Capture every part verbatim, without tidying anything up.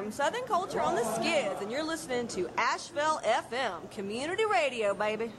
From Southern Culture on the Skids, and you're listening to Asheville F M, community radio, baby.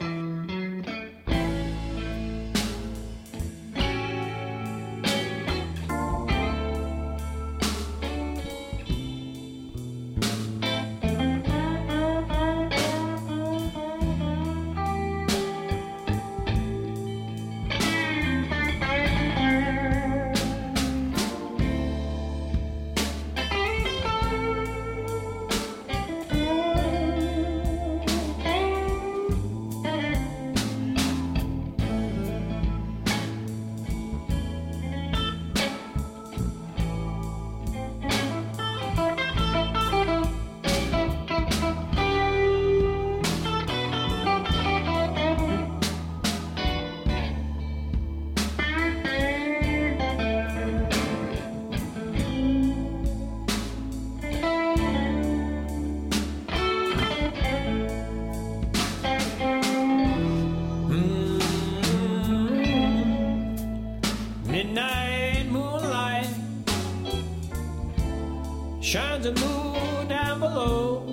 Shines a moon down below.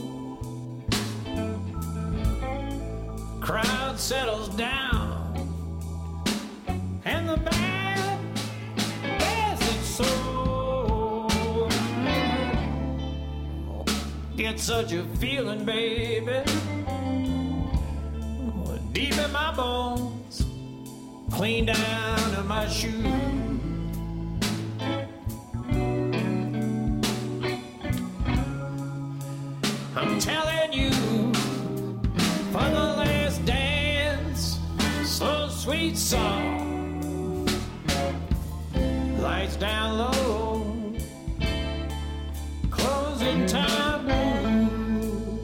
Crowd settles down, and the band bears its soul. Get such a feeling, baby, deep in my bones, clean down to my shoes. I'm telling you, for the last dance, slow, sweet song, lights down low, closing time blue.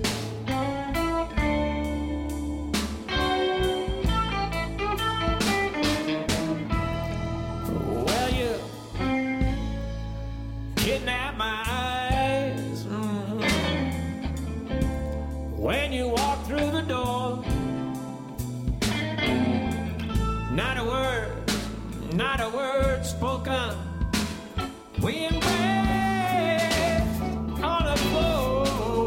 Well, you kidnapped my eyes. Mm-hmm. When you walk through the door, not a word, not a word spoken. We embrace on the floor.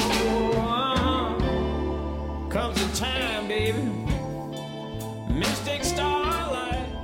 Comes a time, baby, mystic starlight.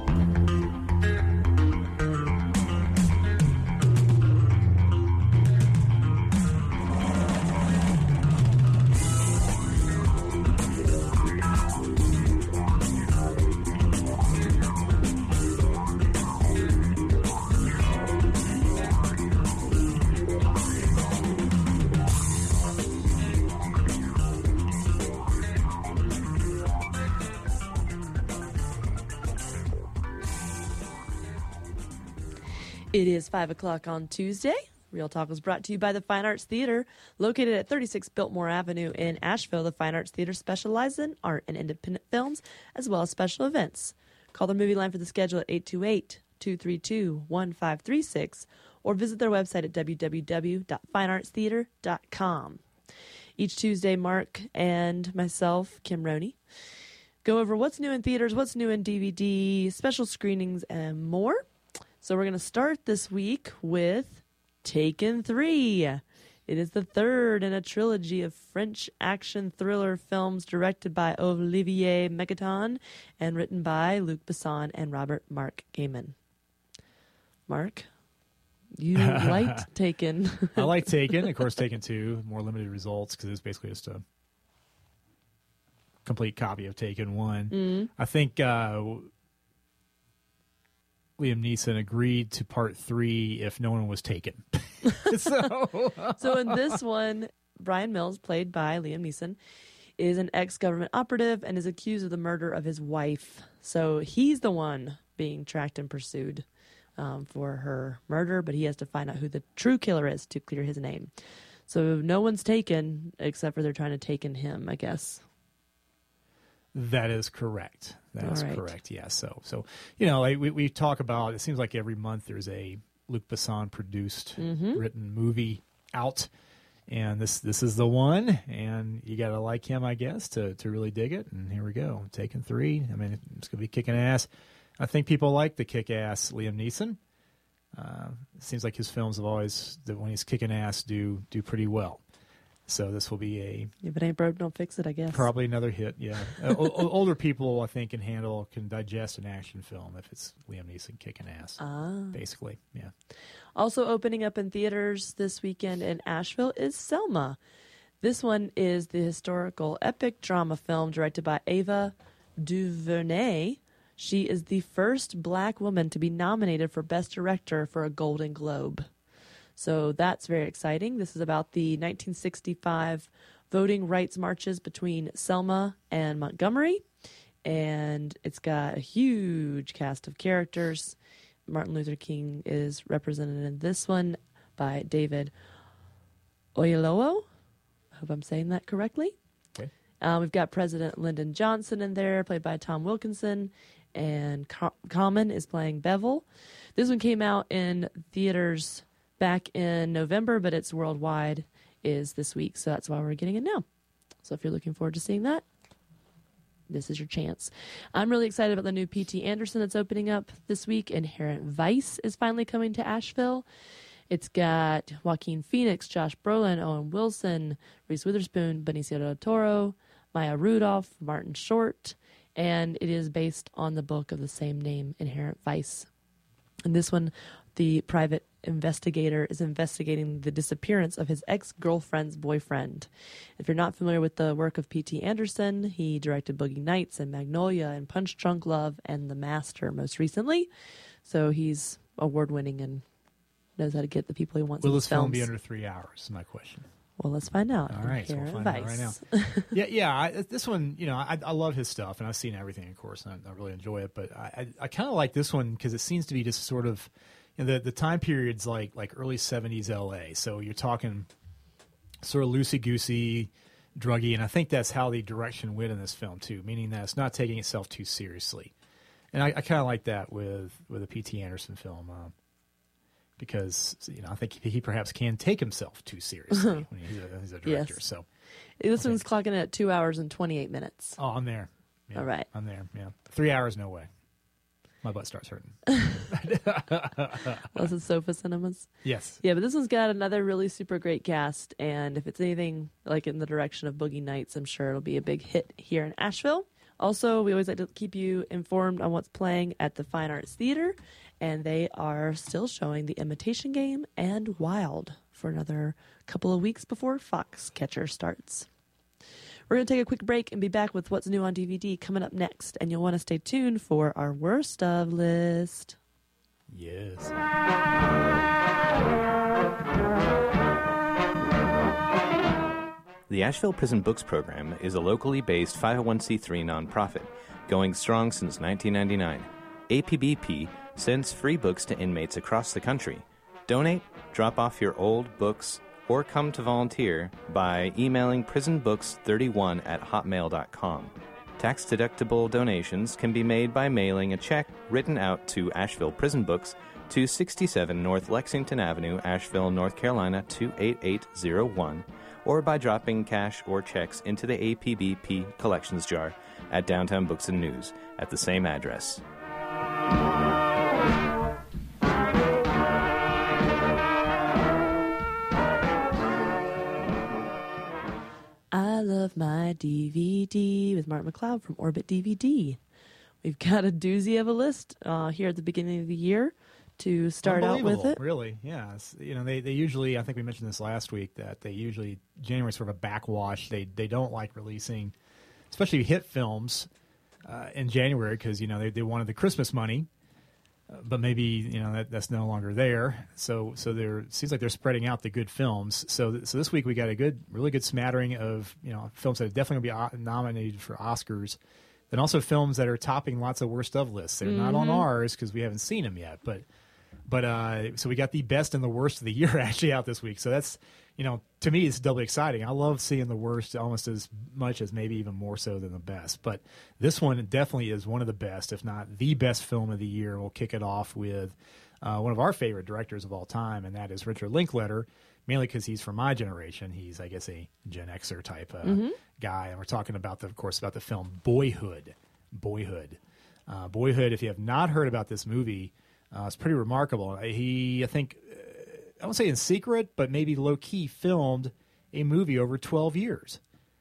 It is five o'clock on Tuesday. Real Talk is brought to you by the Fine Arts Theater. Located at thirty-six Biltmore Avenue in Asheville, the Fine Arts Theater specializes in art and independent films, as well as special events. Call their movie line for the schedule at eight two eight, two three two, one five three six or visit their website at w w w dot fine arts theater dot com. Each Tuesday, Mark and myself, Kim Roney, go over what's new in theaters, what's new in D V D, special screenings, and more. So we're going to start this week with Taken three. It is the third in a trilogy of French action thriller films directed by Olivier Megaton and written by Luc Besson and Robert Mark Gaiman. Mark, you liked Taken. I like Taken. Of course, Taken two, more limited results because it's basically just a complete copy of Taken one. Mm. I think uh, Liam Neeson agreed to part three if no one was taken. so, so in this one, Brian Mills, played by Liam Neeson, is an ex-government operative and is accused of the murder of his wife. So he's the one being tracked and pursued um, for her murder, but he has to find out who the true killer is to clear his name. So no one's taken, except for they're trying to take in him, I guess. That is correct. That All is right. correct. Yeah. So, so you know, like we we talk about. It seems like every month there's a Luc Besson produced, mm-hmm. written movie out, and this this is the one. And you got to like him, I guess, to to really dig it. And here we go, Taken three. I mean, it's gonna be kicking ass. I think people like the kick ass Liam Neeson. Uh, it seems like his films have always, that when he's kicking ass, do do pretty well. So this will be a If it ain't broke, don't fix it, I guess. probably another hit. Yeah, uh, o- older people I think can handle can digest an action film if it's Liam Neeson kicking ass. Ah. Basically, yeah. Also opening up in theaters this weekend in Asheville is Selma. This one is the historical epic drama film directed by Ava DuVernay. She is the first black woman to be nominated for Best Director for a Golden Globe. So that's very exciting. This is about the nineteen sixty-five voting rights marches between Selma and Montgomery. And it's got a huge cast of characters. Martin Luther King is represented in this one by David Oyelowo. I hope I'm saying that correctly. Okay. Um, we've got President Lyndon Johnson in there, played by Tom Wilkinson. And Co- Common is playing Bevel. This one came out in theaters back in November, but it's worldwide is this week, so that's why we're getting it now. So if you're looking forward to seeing that, this is your chance. I'm really excited about the new P T Anderson that's opening up this week. Inherent Vice is finally coming to Asheville. It's got Joaquin Phoenix, Josh Brolin, Owen Wilson, Reese Witherspoon, Benicio del Toro, Maya Rudolph, Martin Short, and it is based on the book of the same name, Inherent Vice. And this one, the private investigator is investigating the disappearance of his ex-girlfriend's boyfriend. If you're not familiar with the work of P T Anderson, he directed Boogie Nights and Magnolia and Punch Drunk Love and The Master most recently. So he's award-winning and knows how to get the people he wants Will in this his film films. be under three hours? Is my question. Well, let's find out. All right, so we'll Inherent find out right Vice. now. yeah, yeah. I, this one, you know, I, I love his stuff, and I've seen everything, of course, and I, I really enjoy it. But I, I, I kind of like this one because it seems to be just sort of, you know, the the time period's like like early seventies L A. So you're talking sort of loosey goosey, druggy, and I think that's how the direction went in this film too, meaning that it's not taking itself too seriously. And I, I kind of like that with with a P T Anderson film. Uh, Because you know, I think he, he perhaps can take himself too seriously when he's a, he's a director. Yes. So This Okay. one's clocking at two hours and twenty-eight minutes. Oh, I'm there. Yeah, All right. I'm there. Yeah, three hours, no way. My butt starts hurting. This is Sofa Cinemas. Yes. Yeah, but this one's got another really super great cast, and if it's anything like in the direction of Boogie Nights, I'm sure it'll be a big hit here in Asheville. Also, we always like to keep you informed on what's playing at the Fine Arts Theater, and they are still showing The Imitation Game and Wild for another couple of weeks before Foxcatcher starts. We're going to take a quick break and be back with what's new on D V D coming up next, and you'll want to stay tuned for our worst of list. Yes. The Asheville Prison Books Program is a locally based five oh one c three nonprofit, going strong since nineteen ninety-nine. A P B P sends free books to inmates across the country. Donate, drop off your old books, or come to volunteer by emailing prisonbooks thirty-one at hotmail dot com. Tax-deductible donations can be made by mailing a check written out to Asheville Prison Books to sixty-seven North Lexington Avenue, Asheville, North Carolina two eight eight zero one, or by dropping cash or checks into the A P B P collections jar at Downtown Books and News at the same address. I love my D V D with Mark McLeod from Orbit D V D. We've got a doozy of a list uh, here at the beginning of the year to start out with it. Really, yeah. It's, you know, they, they usually, I think we mentioned this last week, that they usually, January is sort of a backwash. They they don't like releasing, especially hit films uh, in January because, you know, they, they wanted the Christmas money, uh, but maybe, you know, that, that's no longer there. So so there it seems like they're spreading out the good films. So th- so this week we got a good, really good smattering of, you know, films that are definitely going to be o- nominated for Oscars. Then also films that are topping lots of worst of lists. They're not on ours because we haven't seen them yet, but but uh, so we got the best and the worst of the year actually out this week. So that's, you know, to me it's doubly exciting. I love seeing the worst almost as much as maybe even more so than the best. But this one definitely is one of the best, if not the best film of the year. We'll kick it off with uh, one of our favorite directors of all time, and that is Richard Linklater. Mainly because he's from my generation. He's, I guess, a Gen Xer type uh, mm-hmm. guy. And we're talking about, the, of course, about the film Boyhood. Boyhood. Uh, Boyhood, if you have not heard about this movie, Uh, it's pretty remarkable. He, I think, uh, I won't say in secret, but maybe low key filmed a movie over twelve years.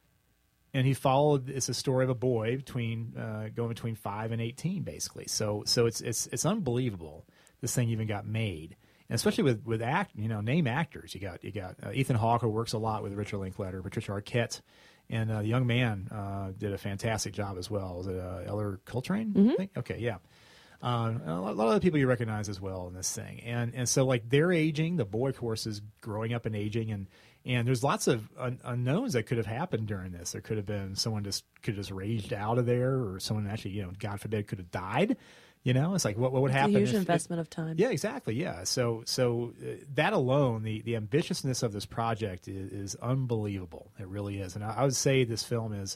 And he followed. It's a story of a boy between uh, going between five and eighteen, basically. So, so it's it's it's unbelievable. This thing even got made, and especially with with act, you know, name actors. You got you got uh, Ethan Hawke, who works a lot with Richard Linklater, Patricia Arquette, and uh, the young man uh, did a fantastic job as well. Was it uh, Eller Coltrane? Mm-hmm. I think? Okay, yeah. Um, a lot of the people you recognize as well in this thing, and and so like they're aging. The boy, of course, is growing up and aging, and and there's lots of un- unknowns that could have happened during this. There could have been someone just could have just raged out of there, or someone actually, you know, God forbid, could have died. You know, it's like what what would It's happen? a huge if, investment of time. Yeah, exactly. Yeah, so so uh, that alone, the the ambitiousness of this project is, is unbelievable. It really is, and I, I would say this film is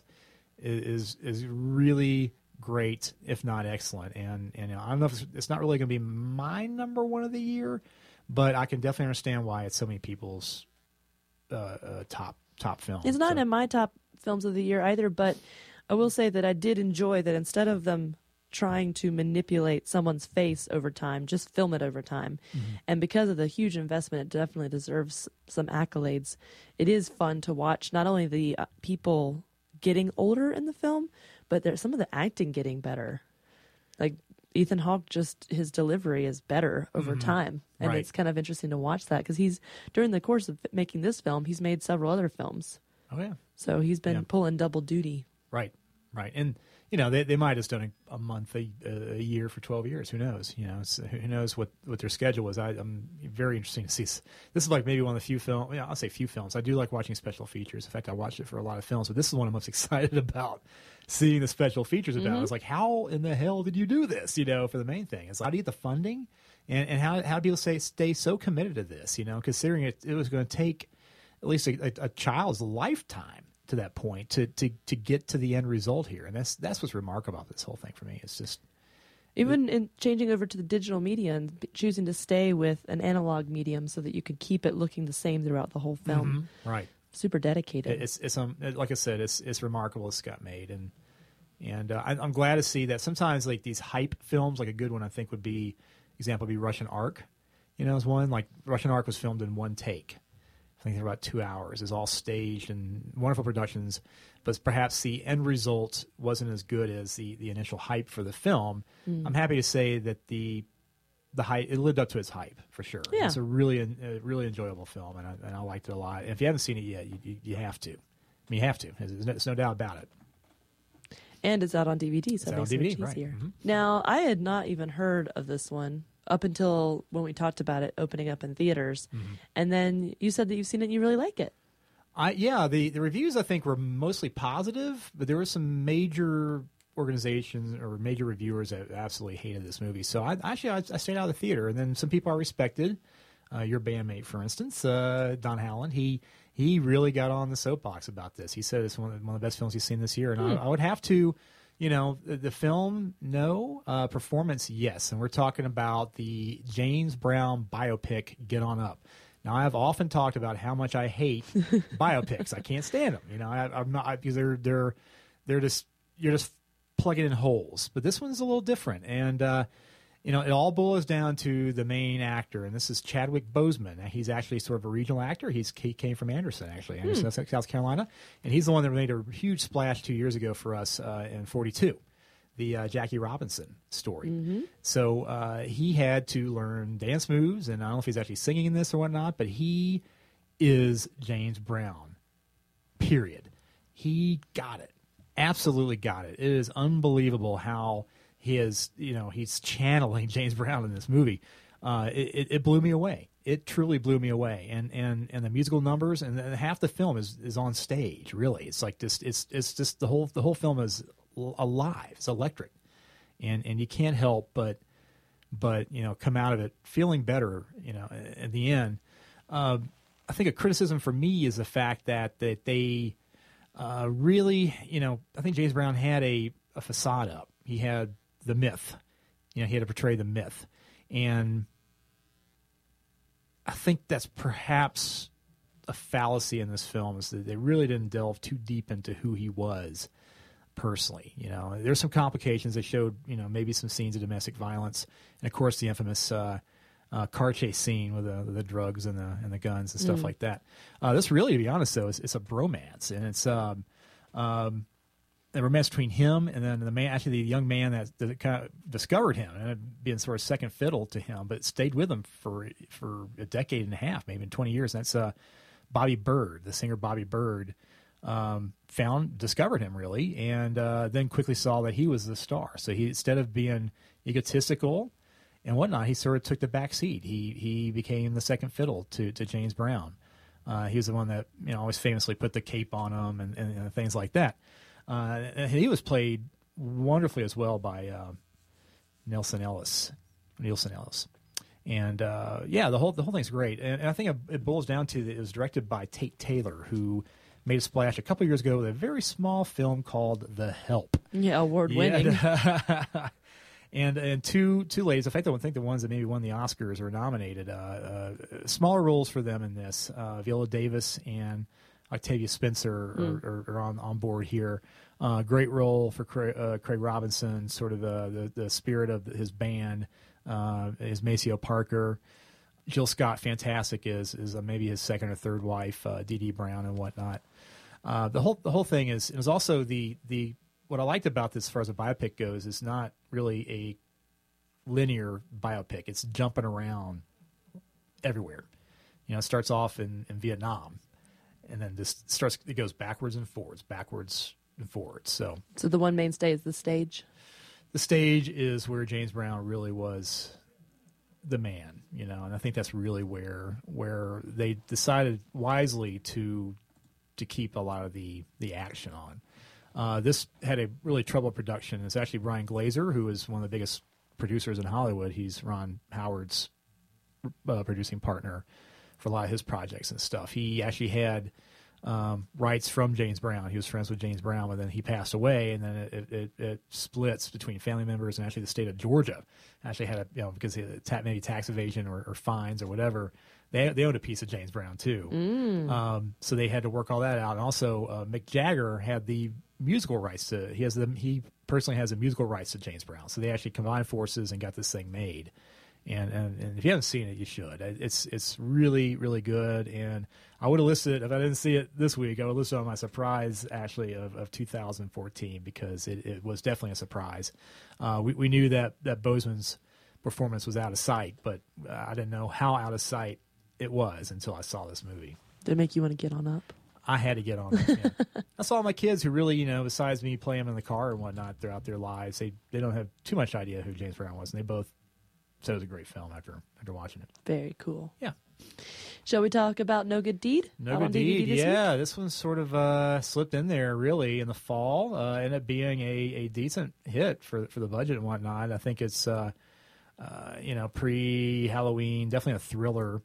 is is really great, if not excellent. And and you know, I don't know if it's, it's not really going to be my number one of the year, but I can definitely understand why it's so many people's uh, uh, top top film. It's not so. in my top films of the year either, but I will say that I did enjoy that instead of them trying to manipulate someone's face over time, just film it over time. Mm-hmm. And because of the huge investment, it definitely deserves some accolades. It is fun to watch not only the uh, people getting older in the film, but there's some of the acting getting better. Like Ethan Hawke, just his delivery is better over mm-hmm. time. And right. it's kind of interesting to watch that because he's, during the course of making this film, he's made several other films. Oh, yeah. So he's been yeah. pulling double duty. Right, right. And, you know, they they might have just done a, a month, a, a year for twelve years. Who knows? You know, so who knows what, what their schedule was. I, I'm very interesting to see. This is like maybe one of the few films, yeah, I'll say few films. I do like watching special features. In fact, I watched it for a lot of films, but this is one I'm most excited about seeing the special features about. Mm-hmm. It's like, how in the hell did you do this, you know, for the main thing? It's like, how do you get the funding? And, and how, how do people say, stay so committed to this, you know, considering it, it was going to take at least a, a, a child's lifetime to that point to, to, to get to the end result here. And that's that's what's remarkable about this whole thing for me. It's just... Even in changing over to the digital media and b- choosing to stay with an analog medium so that you could keep it looking the same throughout the whole film. Mm-hmm. Right. Super dedicated. It's it's um like I said, it's it's remarkable it's got made, and and uh, I, I'm glad to see that. Sometimes like these hype films, like a good one I think would be example would be Russian Ark. You know, is one like Russian Ark was filmed in one take. I think they're about two hours. It's all staged and wonderful productions, but perhaps the end result wasn't as good as the, the initial hype for the film. Mm. I'm happy to say that the the hype it lived up to its hype for sure. Yeah. It's a really a really enjoyable film, and I, and I liked it a lot. And if you haven't seen it yet, you, you, you have to. I mean, you have to. There's no, there's no doubt about it. And it's out on D V D, so it makes it D V D, much easier. right. Mm-hmm. Now, I had not even heard of this one up until when we talked about it opening up in theaters. Mm-hmm. And then you said that you've seen it and you really like it. I, yeah, the, the reviews, I think, were mostly positive, but there were some major organizations or major reviewers that absolutely hated this movie. So I actually, I, I stayed out of the theater, and then some people I respected, uh, your bandmate, for instance, uh, Don Howland, he he really got on the soapbox about this. He said it's one of, one of the best films he's seen this year, and hmm. I, I would have to... You know, the, the film, no. Uh, performance, yes. And we're talking about the James Brown biopic, Get On Up. Now, I have often talked about how much I hate biopics. I can't stand them. You know, I, I'm not I, because they're they're they're just you're just plugging in holes. But this one's a little different, and uh, you know, it all boils down to the main actor, and this is Chadwick Boseman. Now, he's actually sort of a regional actor. He's he came from Anderson, actually, Anderson, hmm. South Carolina, and he's the one that made a huge splash two years ago for us uh, in forty-two, the uh, Jackie Robinson story. Mm-hmm. So uh, he had to learn dance moves, and I don't know if he's actually singing in this or whatnot, but he is James Brown, period. He got it. Absolutely got it. It is unbelievable how... He is, you know, he's channeling James Brown in this movie. Uh, it, it, it blew me away. It truly blew me away. And and, and the musical numbers and, and half the film is, is on stage. Really, it's like just it's it's just the whole the whole film is alive. It's electric, and and you can't help but but you know come out of it feeling better. You know, at the end. Uh, I think a criticism for me is the fact that that they uh, really, you know, I think James Brown had a, a facade up. He had the myth. You know, he had to portray the myth. And I think that's perhaps a fallacy in this film, is that they really didn't delve too deep into who he was. personally. You know, there's some complications. They showed, you know, maybe some scenes of domestic violence, and of course the infamous uh, uh, car chase scene with the, the drugs and the and the guns and stuff mm. like that. Uh, this really, to be honest, though, is it's a bromance, and it's um, um, a romance between him and then the man, actually the young man that, that kind of discovered him and being sort of second fiddle to him, but stayed with him for for a decade and a half, maybe twenty years. And that's uh, Bobby Bird, the singer Bobby Bird. Um, found, discovered him really, and uh, then quickly saw that he was the star. So he, instead of being egotistical and whatnot, he sort of took the back seat. He he became the second fiddle to, to James Brown. Uh, he was the one that, you know, always famously put the cape on him and, and, and things like that. Uh, and he was played wonderfully as well by uh, Nelson Ellis, Nielsen Ellis. And uh, yeah, the whole the whole thing's great. And, and I think it, it boils down to that it was directed by Tate Taylor, who made a splash a couple of years ago with a very small film called The Help. Yeah, award-winning. Yeah, and and two two ladies, in fact, I think the ones that maybe won the Oscars or nominated, uh, uh, smaller roles for them in this. Uh, Viola Davis and Octavia Spencer mm. are, are, are on, on board here. Uh, great role for Craig, uh, Craig Robinson, sort of the, the, the spirit of his band, uh, is Maceo Parker. Jill Scott, fantastic, is is uh, maybe his second or third wife, uh, Dee Dee Brown and whatnot. Uh, the whole the whole thing is is also the the what I liked about this as far as a biopic goes is not really a linear biopic. It's jumping around everywhere. You know, it starts off in, in Vietnam, and then this starts it goes backwards and forwards, backwards and forwards. So so the one mainstay is the stage. The stage is where James Brown really was the man, you know, and I think that's really where where they decided wisely to to keep a lot of the the action on. Uh, this had a really troubled production. It's actually Ryan Glazer, who is one of the biggest producers in Hollywood. He's Ron Howard's uh, producing partner for a lot of his projects and stuff. He actually had um, rights from James Brown. He was friends with James Brown, but then he passed away, and then it, it, it splits between family members and actually the state of Georgia. Actually had a, you know, because of ta- maybe tax evasion or, or fines or whatever, they they owned a piece of James Brown too. Mm. Um, so they had to work all that out. And also, uh, Mick Jagger had the musical rights to. He has the he personally has the musical rights to James Brown. So they actually combined forces and got this thing made. And, and and if you haven't seen it, you should. It's it's really, really good. And I would have listed it, if I didn't see it this week, I would list it on my surprise, actually, of, of two thousand fourteen, because it, it was definitely a surprise. Uh, we, we knew that, that Boseman's performance was out of sight, but uh, I didn't know how out of sight it was until I saw this movie. Did it make you want to get on up? I had to get on it. Yeah. I saw my kids who really, you know, besides me playing them in the car and whatnot throughout their lives, they, they don't have too much idea who James Brown was, and they both said it was a great film after after watching it. Very cool. Yeah. Shall we talk about No Good Deed? No Out Good on D V D Deed, this yeah. week? This one sort of uh, slipped in there, really, in the fall. Uh, ended up being a, a decent hit for for the budget and whatnot. I think it's, uh, uh, you know, pre-Halloween, definitely a thriller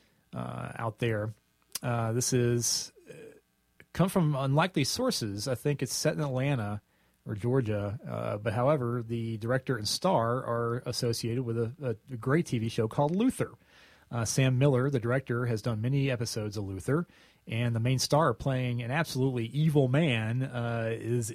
uh, out there. Uh, this is uh, come from unlikely sources. I think it's set in Atlanta or Georgia, uh, but however, the director and star are associated with a, a great T V show called Luther. Uh, Sam Miller, the director, has done many episodes of Luther, and the main star playing an absolutely evil man uh, is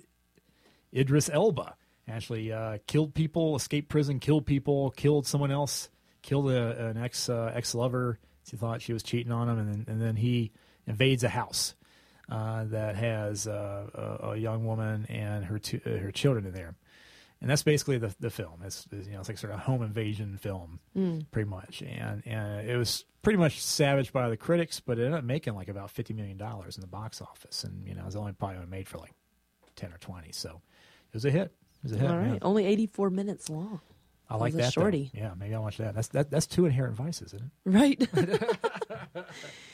Idris Elba. Actually uh, killed people, escaped prison, killed people, killed someone else, killed a, an ex uh, ex lover. He thought she was cheating on him, and then, and then he invades a house uh, that has uh, a, a young woman and her two, uh, her children in there. And that's basically the the film. It's, you know, it's like sort of a home invasion film, mm. pretty much. And and it was pretty much savaged by the critics, but it ended up making like about fifty million dollars in the box office. And, you know, it was only probably made for like ten or twenty. So it was a hit. It was a hit. All right. Yeah. Only eighty-four minutes long. I like that. Shorty. Though. Yeah, maybe I'll watch that. That's that, that's two Inherent Vices, isn't it? Right.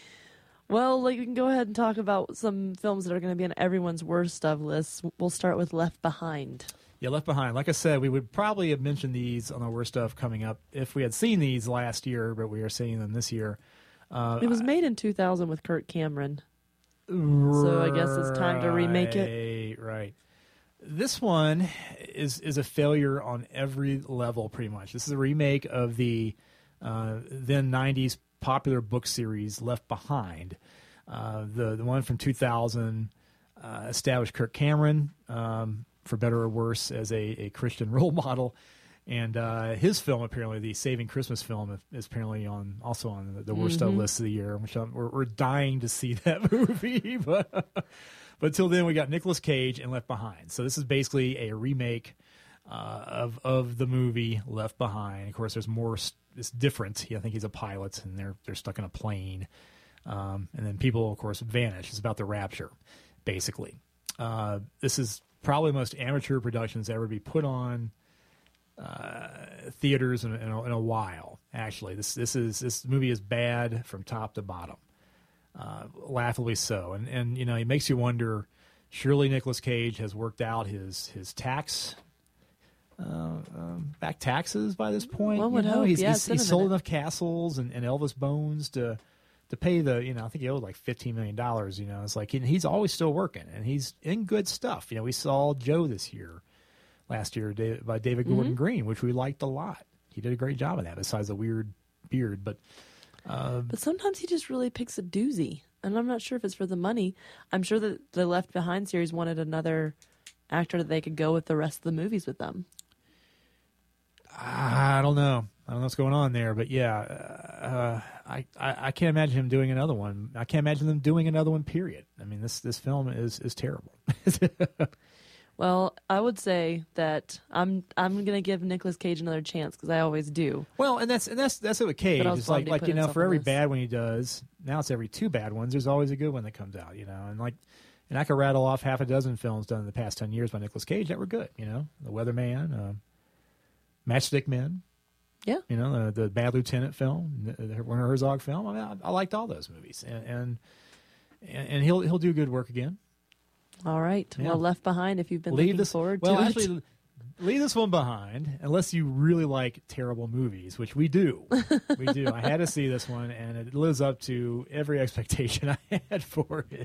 Well, like, we can go ahead and talk about some films that are going to be on everyone's worst of lists. We'll start with Left Behind. Yeah, Left Behind. Like I said, we would probably have mentioned these on our worst of coming up if we had seen these last year, but we are seeing them this year. Uh, it was made in two thousand with Kirk Cameron. Right, so I guess it's time to remake it. Right. This one is is a failure on every level, pretty much. This is a remake of the uh, then nineties popular book series Left Behind. Uh, the the one from two thousand uh, established Kirk Cameron. Um, for better or worse, as a, a Christian role model. And uh, his film, apparently, the Saving Christmas film, is apparently on also on the, the worst of lists of the year, which I'm, we're, we're dying to see that movie. But, but until then, we got Nicolas Cage and Left Behind. So this is basically a remake uh, of of the movie Left Behind. Of course, there's more. It's different. I think he's a pilot, and they're they're stuck in a plane, um, and then people, of course, vanish. It's about the rapture, basically. Uh, this is probably the most amateur productions ever to be put on Uh, theaters in, in, a, in a while. Actually, this this is this movie is bad from top to bottom, uh, laughably so. And and you know, it makes you wonder. Surely Nicolas Cage has worked out his his tax uh, um, back taxes by this point. One would you know? hope. He's, Yeah, he's, it's been he's a sold minute. enough castles and, and Elvis bones to to pay the. You know, I think he owed like fifteen million dollars. You know, it's like and he's always still working and he's in good stuff. You know, we saw Joe this year. Last year by David Gordon Mm-hmm. Green, which we liked a lot. He did a great job of that, besides the weird beard. But uh, But sometimes he just really picks a doozy, and I'm not sure if it's for the money. I'm sure that the Left Behind series wanted another actor that they could go with the rest of the movies with them. I don't know. I don't know what's going on there. But yeah, uh, I, I I can't imagine him doing another one. I can't imagine them doing another one. Period. I mean, this this film is is terrible. Well, I would say that I'm I'm gonna give Nicolas Cage another chance because I always do. Well, and that's and that's that's it with Cage. But I was It's like bummed he like put you know, himself for on every this. bad one he does, now it's every two bad ones. There's always a good one that comes out. You know, and like, and I could rattle off half a dozen films done in the past ten years by Nicolas Cage that were good. You know, The Weatherman, uh, Matchstick Men. Yeah. You know, the, the Bad Lieutenant film, the, the Werner Herzog film. I mean, I, I liked all those movies, and and and he'll he'll do good work again. All right. Yeah. Well, Left Behind, if you've been Leave looking this forward well, to actually, it. leave this one behind unless you really like terrible movies, which we do. We do. I had to see this one, and it lives up to every expectation I had for it.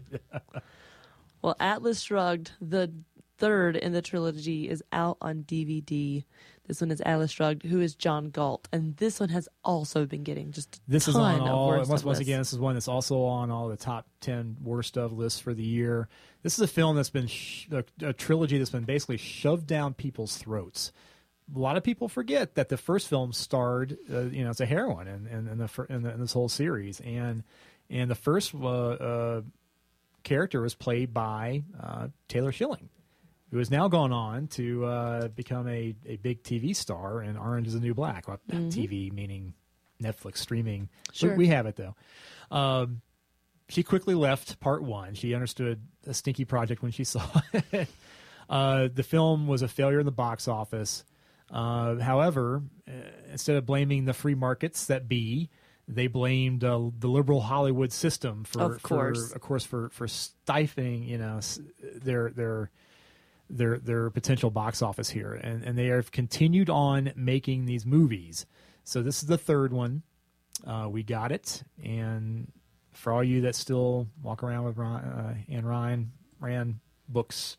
Well, Atlas Shrugged, the third in the trilogy, is out on D V D. This one is Atlas Shrugged, who is John Galt, and this one has also been getting just a This is ton on of all. worst Once, of once lists. again, this is one that's also on all the top ten worst of lists for the year. This is a film that's been sh- a, a trilogy that's been basically shoved down people's throats. A lot of people forget that the first film starred, uh, you know, it's a heroine in, in, in the fir- in, the, in this whole series, and and the first uh, uh, character was played by uh, Taylor Schilling, who has now gone on to uh, become a, a big T V star in Orange is the New Black. Well, not T V, meaning Netflix streaming. Sure. We, we have it, though. Um, she quickly left part one. She understood a stinky project when she saw it. Uh, the film was a failure in the box office. Uh, however, uh, instead of blaming the free markets that be, they blamed uh, the liberal Hollywood system for, Of course. for, of course, for for stifling, you know, s- their their their their potential box office here, and and they have continued on making these movies. So this is the third one. Uh, we got it, and for all you that still walk around with Ryan, uh, Anne Ryan Rand books,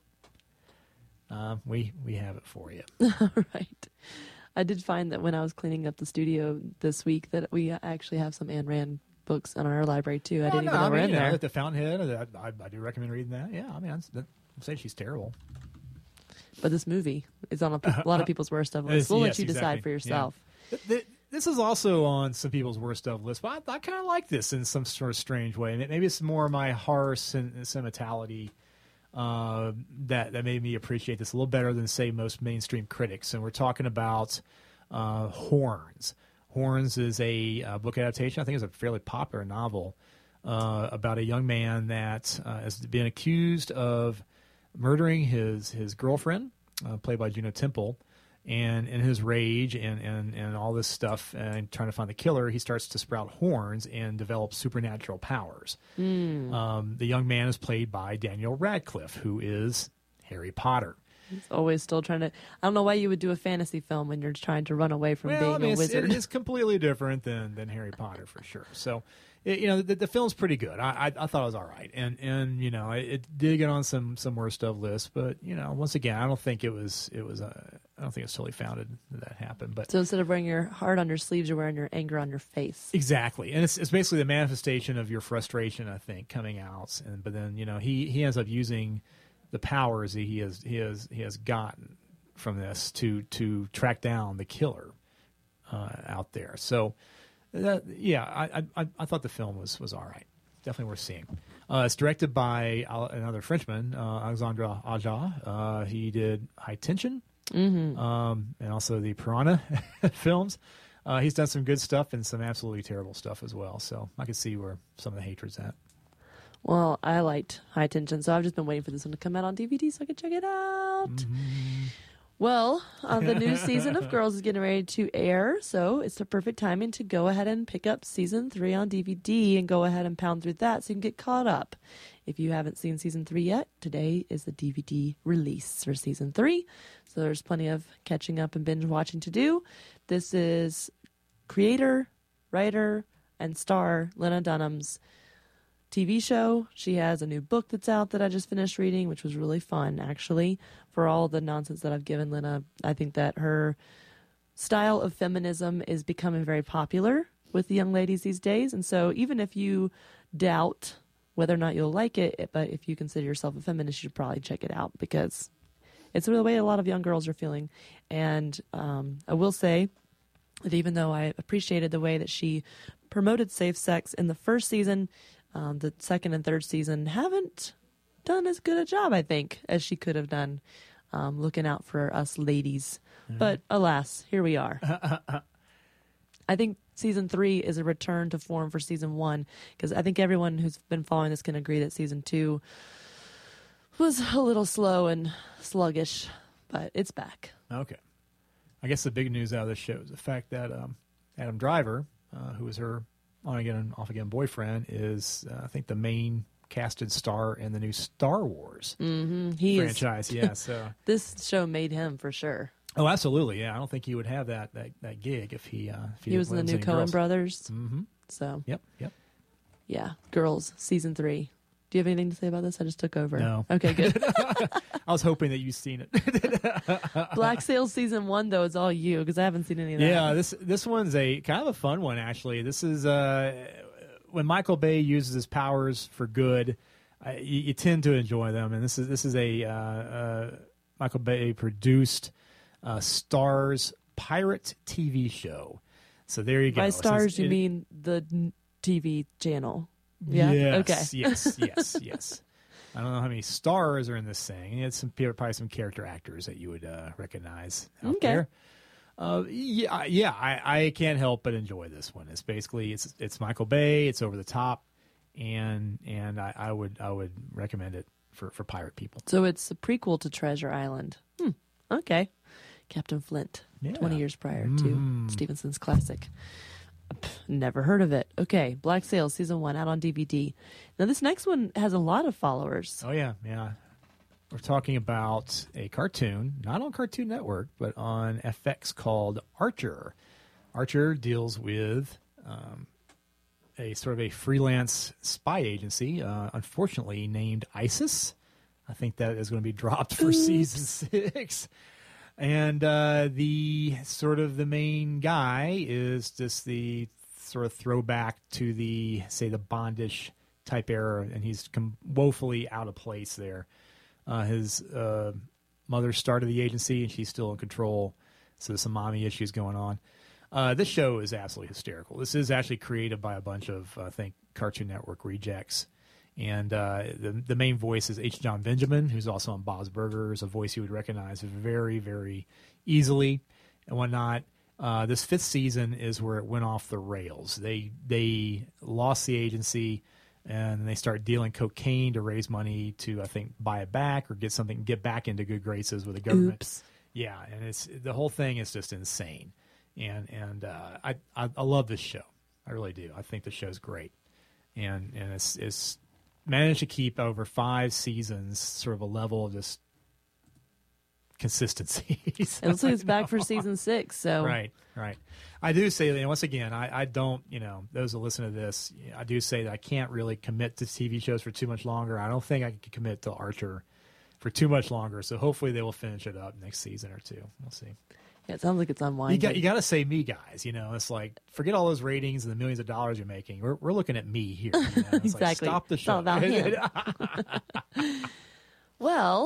uh, we we have it for you. Right. I did find that when I was cleaning up the studio this week that we actually have some Ayn Rand books in our library too. I Oh, didn't no, even know I we're mean, in you know, there. The Fountainhead. I, I, I do recommend reading that. Yeah, I mean, I'm, I'm saying she's terrible. But this movie is on a, pe- a lot of people's worst of It's- lists. We'll let yes, you decide exactly. for yourself. Th- th- This is also on some people's worst of list, but I, I kind of like this in some sort of strange way. Maybe it's more my horror sen- sentimentality uh, that that made me appreciate this a little better than, say, most mainstream critics. And we're talking about uh, Horns. Horns is a uh, book adaptation. I think it's a fairly popular novel uh, about a young man that uh, has been accused of murdering his his girlfriend, uh, played by Juno Temple. And in his rage and, and, and all this stuff and trying to find the killer, he starts to sprout horns and develop supernatural powers. Hmm. Um, the young man is played by Daniel Radcliffe, who is Harry Potter. He's always still trying to. I don't know why you would do a fantasy film when you're trying to run away from Well, being I mean, a it's, wizard. it is completely different than, than Harry Potter for sure. So, it, you know, the, the film's pretty good. I, I I thought it was all right, and and you know, it, it did get on some some worst of lists, but you know, once again, I don't think it was it was uh, I don't think it's totally founded that, that happened, but. So instead of wearing your heart on your sleeves, you're wearing your anger on your face. Exactly, and it's it's basically the manifestation of your frustration, I think, coming out. And but then you know he he ends up using the powers that he has he has he has gotten from this to to track down the killer uh, out there. So, that, yeah, I, I I thought the film was was all right. Definitely worth seeing. Uh, it's directed by another Frenchman, uh, Alexandre Aja. Uh, he did High Tension, Mm-hmm. um, and also the Piranha films. Uh, he's done some good stuff and some absolutely terrible stuff as well. So I can see where some of the hatred's at. Well, I liked High Tension, so I've just been waiting for this one to come out on D V D so I can check it out. Mm-hmm. Well, uh, the new season of Girls is getting ready to air, so it's the perfect timing to go ahead and pick up season three on D V D and go ahead and pound through that so you can get caught up. If you haven't seen season three yet, today is the D V D release for season three, so there's plenty of catching up and binge watching to do. This is creator, writer, and star Lena Dunham's T V show. She has a new book that's out that I just finished reading, which was really fun, actually. For all the nonsense that I've given Lena, I think that her style of feminism is becoming very popular with the young ladies these days. And so even if you doubt whether or not you'll like it, but if you consider yourself a feminist, you should probably check it out because it's the way a lot of young girls are feeling. And um, I will say that even though I appreciated the way that she promoted safe sex in the first season, Um, the second and third season haven't done as good a job, I think, as she could have done, um, looking out for us ladies. Mm-hmm. But alas, here we are. I think season three is a return to form for season one, because I think everyone who's been following this can agree that season two was a little slow and sluggish, but it's back. Okay. I guess the big news out of this show is the fact that um, Adam Driver, uh, who was her on again and off again boyfriend, is uh, I think the main casted star in the new Star Wars mm-hmm. he franchise. Is. Yeah, so this show made him for sure. Oh, absolutely. Yeah, I don't think he would have that that, that gig if he uh, if he, he was in the new Coen Brothers. Mm-hmm. So yep, yep. Yeah, Girls season three. Do you have anything to say about this? I just took over. No. Okay, good. I was hoping that you've seen it. Black Sails season one, though, is all you because I haven't seen any of that. Yeah, this this one's a kind of a fun one actually. This is uh, when Michael Bay uses his powers for good, uh, you, you tend to enjoy them. And this is this is a uh, uh, Michael Bay produced uh, Stars pirate T V show. So there you go. By Stars, is, you it, mean the T V channel? Yeah. Yes, okay. yes, yes, yes. I don't know how many stars are in this thing. And it's some probably some character actors that you would uh, recognize out okay. there. Uh, yeah, yeah. I, I can't help but enjoy this one. It's basically it's it's Michael Bay. It's over the top, and and I, I would I would recommend it for, for pirate people. So it's a prequel to Treasure Island. Hmm. Okay. Captain Flint, Yeah. twenty years prior Mm. to Stevenson's classic. Pff, never heard of it. Okay, Black Sails season one out on D V D. Now this next one has a lot of followers. Oh yeah, yeah. We're talking about a cartoon, not on Cartoon Network, but on F X called Archer. Archer deals with um, a sort of a freelance spy agency, uh, unfortunately named ISIS. I think that is going to be dropped for Oops. season six. And uh, the sort of the main guy is just the sort of throwback to the, say, the Bondish type era, and he's com- woefully out of place there. Uh, his uh, mother started the agency, and she's still in control, so there's some mommy issues going on. Uh, this show is absolutely hysterical. This is actually created by a bunch of, I think, Cartoon Network rejects. And uh, the the main voice is H. John Benjamin, who's also on Bob's Burgers, a voice you would recognize very, very easily and whatnot. Uh, this fifth season is where it went off the rails. They they lost the agency, and they start dealing cocaine to raise money to, I think, buy it back or get something, get back into good graces with the government. Oops. Yeah, and it's the whole thing is just insane. And and uh, I, I I love this show. I really do. I think the show's great, and and it's it's. managed to keep over five seasons sort of a level of just consistency. It looks like it's back for season six. So Right, right. I do say that, and once again, I, I don't, you know, those that listen to this, I do say that I can't really commit to T V shows for too much longer. I don't think I can commit to Archer for too much longer. So hopefully they will finish it up next season or two. We'll see. Yeah, it sounds like it's unwinding. You got you got to say me, guys. You know, it's like forget all those ratings and the millions of dollars you're making. We're we're looking at me here. You know? It's Exactly. Like, stop the It's all show. about him. Well,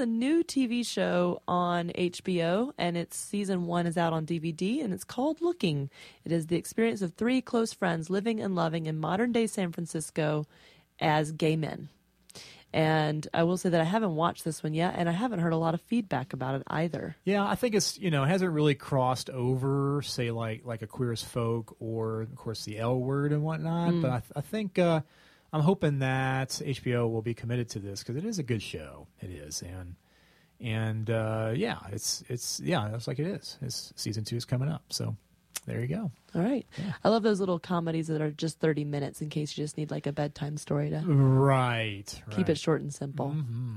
a new T V show on H B O, and its season one is out on D V D, and it's called Looking. It is the experience of three close friends living and loving in modern-day San Francisco as gay men. And I will say that I haven't watched this one yet, and I haven't heard a lot of feedback about it either. Yeah, I think it's, you know, it hasn't really crossed over, say, like like a Queer as Folk or, of course, the L Word and whatnot. Mm. But I, th- I think uh, I'm hoping that H B O will be committed to this because it is a good show. It is, and and uh, yeah, it's it's yeah, it's like it is. It's, season two is coming up, so there you go. All right. Yeah. I love those little comedies that are just thirty minutes in case you just need like a bedtime story to right, keep right. it short and simple. Mm-hmm.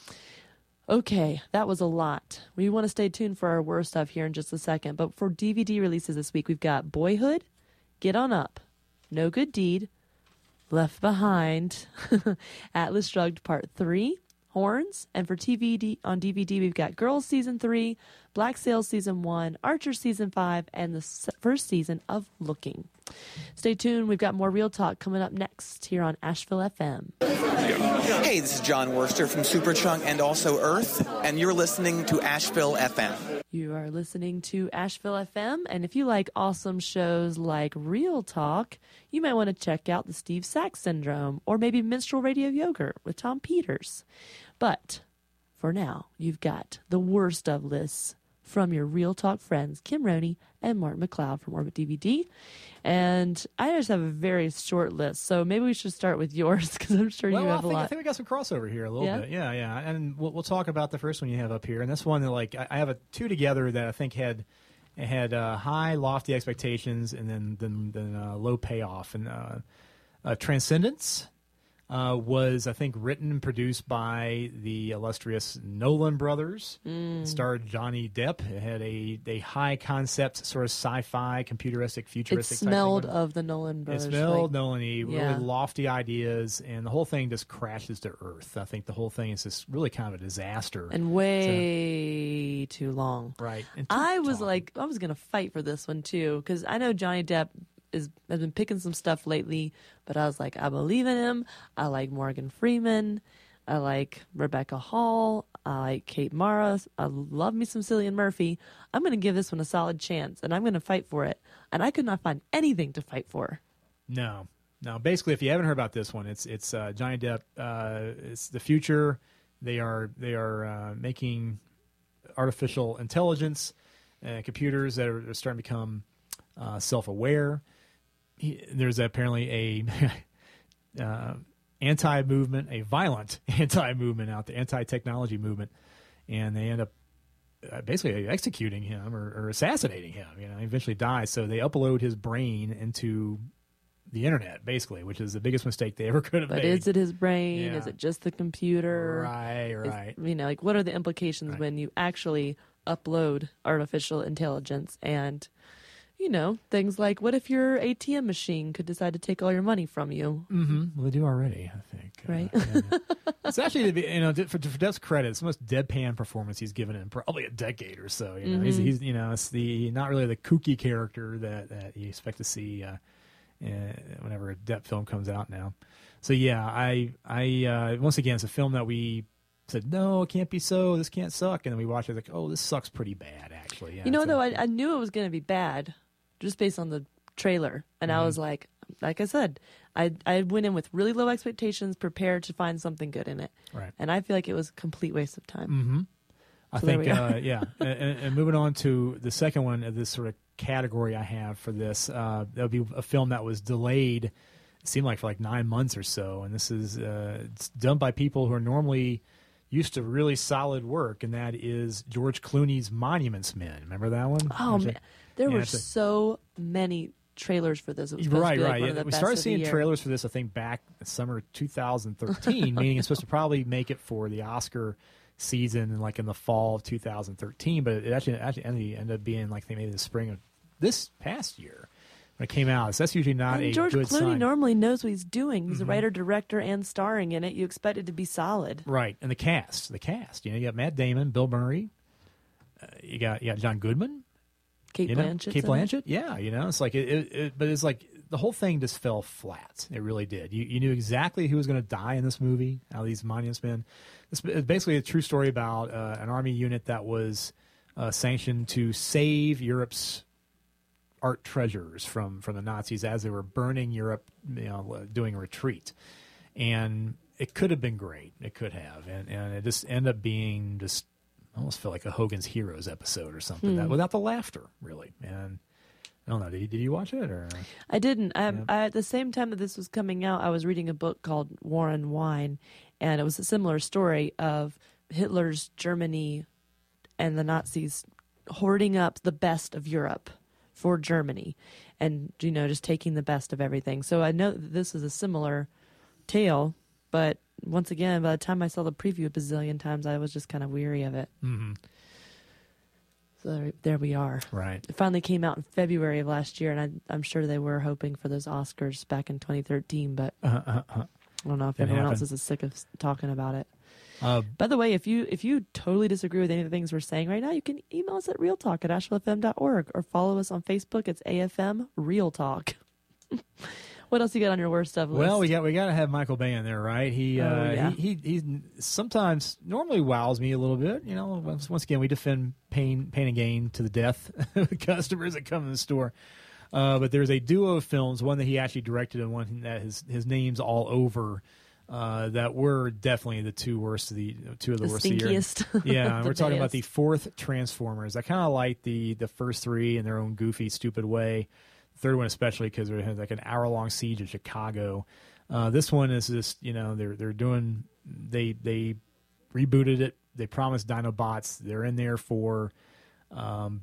Okay, that was a lot. We want to stay tuned for our worst stuff here in just a second. But for D V D releases this week, we've got Boyhood, Get On Up, No Good Deed, Left Behind, Atlas Shrugged Part three, Horns, and for T V D on D V D we've got Girls Season three, Black Sails Season one, Archer Season five, and the first season of Looking. Stay tuned, we've got more Real Talk coming up next here on Asheville F M. Hey, this is John Worster from Superchunk and also Earth, and you're listening to Asheville F M. You are listening to Asheville F M, and if you like awesome shows like Real Talk, you might want to check out the Steve Sachs Syndrome, or maybe Minstrel Radio Yogurt with Tom Peters. But for now, you've got the worst of lists from your Real Talk friends, Kim Roney and Martin McLeod from Orbit D V D. And I just have a very short list, so maybe we should start with yours, because I'm sure well, you have I think, a lot. I think we got some crossover here a little Yeah? bit. Yeah, yeah. And we'll, we'll talk about the first one you have up here. And this one, that like I, I have a two together that I think had had uh, high, lofty expectations and then then, then uh, low payoff. And uh, uh, Transcendence uh, was, I think, written and produced by the illustrious Nolan brothers. Mm. It starred Johnny Depp. It had a, a high concept, sort of sci-fi, computeristic, It futuristic smelled type thing. of the Nolan It brothers. smelled like, Nolan-y, really yeah. lofty ideas, and the whole thing just crashes to earth. I think the whole thing is just really kind of a disaster. and way too long. right. And too I was long. like, I was going to fight for this one too, because I know Johnny Depp is has been picking some stuff lately, but I was like, I believe in him. I like Morgan Freeman. I like Rebecca Hall. I like Kate Mara. I love me some Cillian Murphy. I'm going to give this one a solid chance, and I'm going to fight for it. And I could not find anything to fight for. No, no. Basically, if you haven't heard about this one, it's it's uh, Johnny Depp. Uh, it's the future. They are they are uh, making artificial intelligence, uh, computers that are, are starting to become uh, self-aware. He, there's apparently a uh, anti-movement, a violent anti-movement out there, anti-technology movement, and they end up uh, basically executing him or, or assassinating him. You know, he eventually dies. So they upload his brain into the internet, basically, which is the biggest mistake they ever could have But made. is it his brain? Yeah. Is it just the computer? Right, Is- right. you know, like what are the implications Right. when you actually upload artificial intelligence and, you know, things like what if your A T M machine could decide to take all your money from you? Mm-hmm. Well, they do already, I think. Right. Uh, yeah. It's actually, to be, you know, for, for Depp's credit, it's the most deadpan performance he's given in probably a decade or so. You know, he's, Mhm. he's, you know, it's the not really the kooky character that, that you expect to see uh, uh, whenever a Depp film comes out now. So yeah, I, I uh, once again, it's a film that we said no, it can't be so. This can't suck, and then we watched it like, oh, this sucks pretty bad, actually. Yeah, you know, so- though, I, I knew it was going to be bad just based on the trailer. And I Mhm. was like, like I said, I I went in with really low expectations, prepared to find something good in it. Right. And I feel like it was a complete waste of time. Mm-hmm. I So there think, we uh, yeah. And, and and moving on to the second one of this sort of category I have for this, uh, that would be a film that was delayed, it seemed like for like nine months or so. And this is uh, it's done by people who are normally used to really solid work, and that is George Clooney's Monuments Men. Remember that one? Oh, Actually- man. There yeah, were actually- so many trailers for this. It was supposed Right, to be like right. one Yeah. of the We best started of the seeing year. trailers for this, I think, back summer two thousand thirteen, meaning it's supposed to probably make it for the Oscar season, like in the fall of two thousand thirteen. But it actually actually ended, ended up being like maybe the spring of this past year when it came out. So that's usually not And a George good Clooney sign. normally knows what he's doing. He's Mhm. a writer, director, and starring in it. You expect it to be solid. Right, and the cast, the cast. You know, you got Matt Damon, Bill Murray. Uh, you got you got John Goodman. Kate you know, Blanchett's Kate in it. Blanchett. Yeah, you know, it's like it, it, it. But it's like the whole thing just fell flat. It really did. You you knew exactly who was going to die in this movie. How these monuments men. It's basically a true story about uh, an army unit that was uh, sanctioned to save Europe's art treasures from, from the Nazis as they were burning Europe, you know, doing a retreat. And it could have been great. It could have, and and it just ended up being just I almost felt like a Hogan's Heroes episode or something. Hmm. That without the laughter, really. And I don't know. Did you, did you watch it or? I didn't. I, Yeah. I, at the same time that this was coming out, I was reading a book called War and Wine, and it was a similar story of Hitler's Germany and the Nazis hoarding up the best of Europe for Germany, and you know, just taking the best of everything. So I know that this is a similar tale, but once again, by the time I saw the preview a bazillion times, I was just kind of weary of it. Mm-hmm. So there, there we are. Right. It finally came out in February of last year, and I, I'm sure they were hoping for those Oscars back in twenty thirteen, but Uh, uh, uh. I don't know if Didn't everyone happen. else is as sick of s- talking about it. Uh, By the way, if you if you totally disagree with any of the things we're saying right now, you can email us at realtalk at asheville f m dot org or follow us on Facebook. It's A F M Real Talk. What else you got on your worst stuff list? Well, we got we got to have Michael Bay in there, right? He Oh, uh, yeah. he, he he sometimes normally wows me a little bit. You know, once, once again we defend pain pain and gain to the death with customers that come in the store. Uh, but there's a duo of films, one that he actually directed and one that his his name's all over. Uh, that were definitely the two worst of the two of the, The worst of the year. stinkiest. Yeah, The we're talking about bayest. the fourth Transformers. I kind of like the the first three in their own goofy, stupid way. The third one especially because it has like an hour long siege of Chicago. Uh, this one is just you know they're they're doing they they rebooted it. They promised Dinobots. They're in there for um,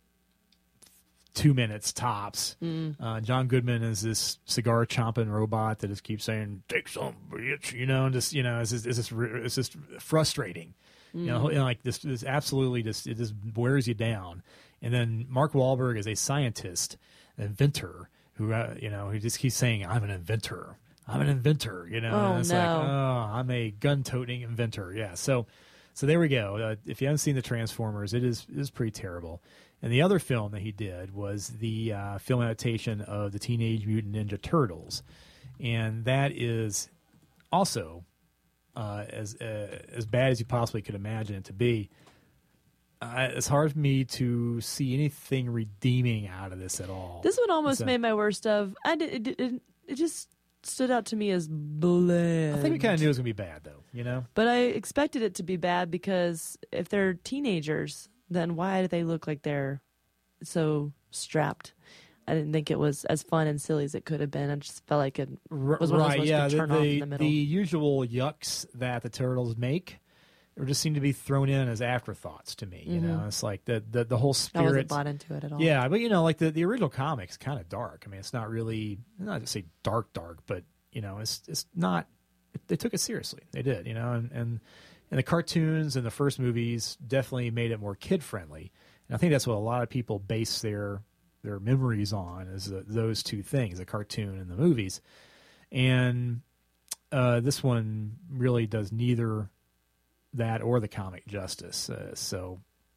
two minutes tops. Mm. Uh, John Goodman is this cigar chomping robot that just keeps saying "Take some, bitch," you know, and just you know, it's just it's just, it's just frustrating. You know, Mm. you know, like this, this absolutely just it just wears you down. And then Mark Wahlberg is a scientist, an inventor who uh, you know he just keeps saying, "I'm an inventor. I'm an inventor." You know, Oh, and it's no. like, oh, I'm a gun-toting inventor. Yeah, so so there we go. Uh, if you haven't seen the Transformers, it is it is pretty terrible. And the other film that he did was the uh, film adaptation of the Teenage Mutant Ninja Turtles, and that is also uh, as uh, as bad as you possibly could imagine it to be. Uh, it's hard for me to see anything redeeming out of this at all. This one almost So- made my worst of. I did, it, it, it just stood out to me as bland. I think we kind of knew it was going to be bad, though. You know, But I expected it to be bad because if they're teenagers, then why do they look like they're so strapped? I didn't think it was as fun and silly as it could have been. I just felt like it R- was one of those right? ones Yeah, you could the, turn off in the, the middle. the usual yucks that the turtles make, or just seem to be thrown in as afterthoughts to me. You know, it's like the the, the whole I wasn't spirit. bought into it at all. Yeah, but you know, like the, the original comics, kind of dark. I mean, it's not really not to say dark, dark, but you know, it's it's not. They took it seriously. They did, you know, and and, and the cartoons and the first movies definitely made it more kid friendly. And I think that's what a lot of people base their their memories on is the, those two things, the cartoon and the movies. And uh, this one really does neither that or the comic justice. Uh, so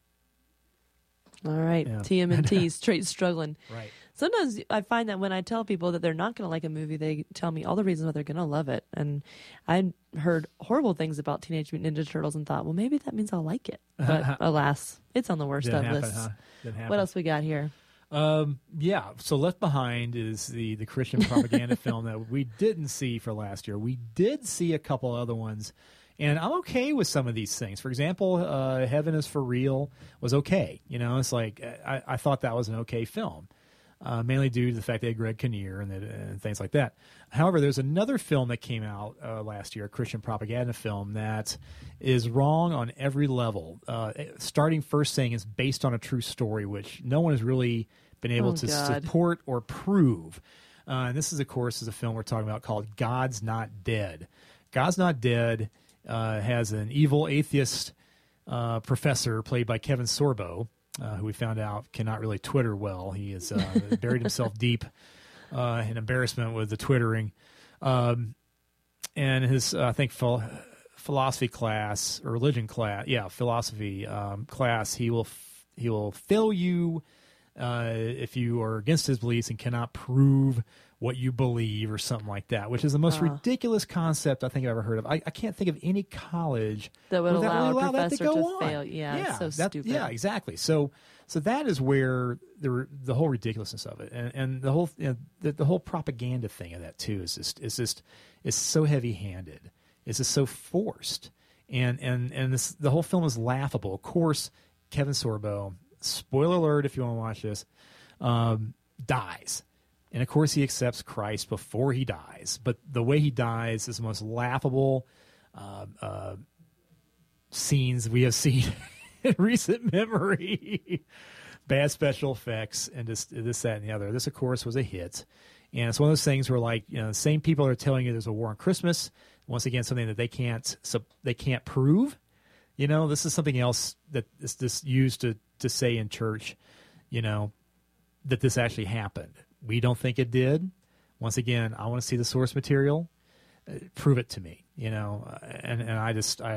All right, Yeah. T M N T, straight struggling. right. Sometimes I find that when I tell people that they're not going to like a movie, they tell me all the reasons why they're going to love it. And I heard horrible things about Teenage Mutant Ninja Turtles and thought, well, maybe that means I'll like it. But alas, it's on the worst Didn't of happen, lists. huh? Didn't happen. What else we got here? Um, yeah, so Left Behind is the, the Christian propaganda film that we didn't see for last year. We did see a couple other ones, and I'm okay with some of these things. For example, uh, Heaven is for Real was okay. You know, it's like I, I thought that was an okay film, uh, mainly due to the fact they had Greg Kinnear and, the, and things like that. However, there's another film that came out uh, last year, a Christian propaganda film, that is wrong on every level. Uh, starting first saying it's based on a true story, which no one has really been able Oh, to God. support or prove. Uh, and this is, of course, is a film we're talking about called God's Not Dead. God's Not Dead uh, has an evil atheist uh, professor played by Kevin Sorbo, uh, who we found out cannot really Twitter well. He has uh, buried himself deep uh, in embarrassment with the twittering. Um, and his, uh, I think, phil- philosophy class or religion class, yeah, philosophy um, class, he will f- he will fail you uh, if you are against his beliefs and cannot prove what you believe or something like that, which is the most Uh. ridiculous concept I think I've ever heard of. I, I can't think of any college That would where allow a would that to professor go to on. fail. Yeah, it's so that- stupid. Yeah, exactly. So, so that is where the the whole ridiculousness of it, and, and the whole you know, the, the whole propaganda thing of that too is just is just is so heavy handed. It's just so forced, and and and this the whole film is laughable. Of course, Kevin Sorbo, spoiler alert if you want to watch this, um, dies. And of course, he accepts Christ before he dies. But the way he dies is the most laughable uh, uh, scenes we have seen in recent memory. Bad special effects and just this, that, and the other. This, of course, was a hit. And it's one of those things where, like, you know, the same people are telling you there's a war on Christmas. Once again, something that they can't so they can't prove. You know, this is something else that is just used to to say in church. You know, that this actually happened. We don't think it did. Once again, I want to see the source material. Uh, prove it to me, you know. Uh, and and I just I,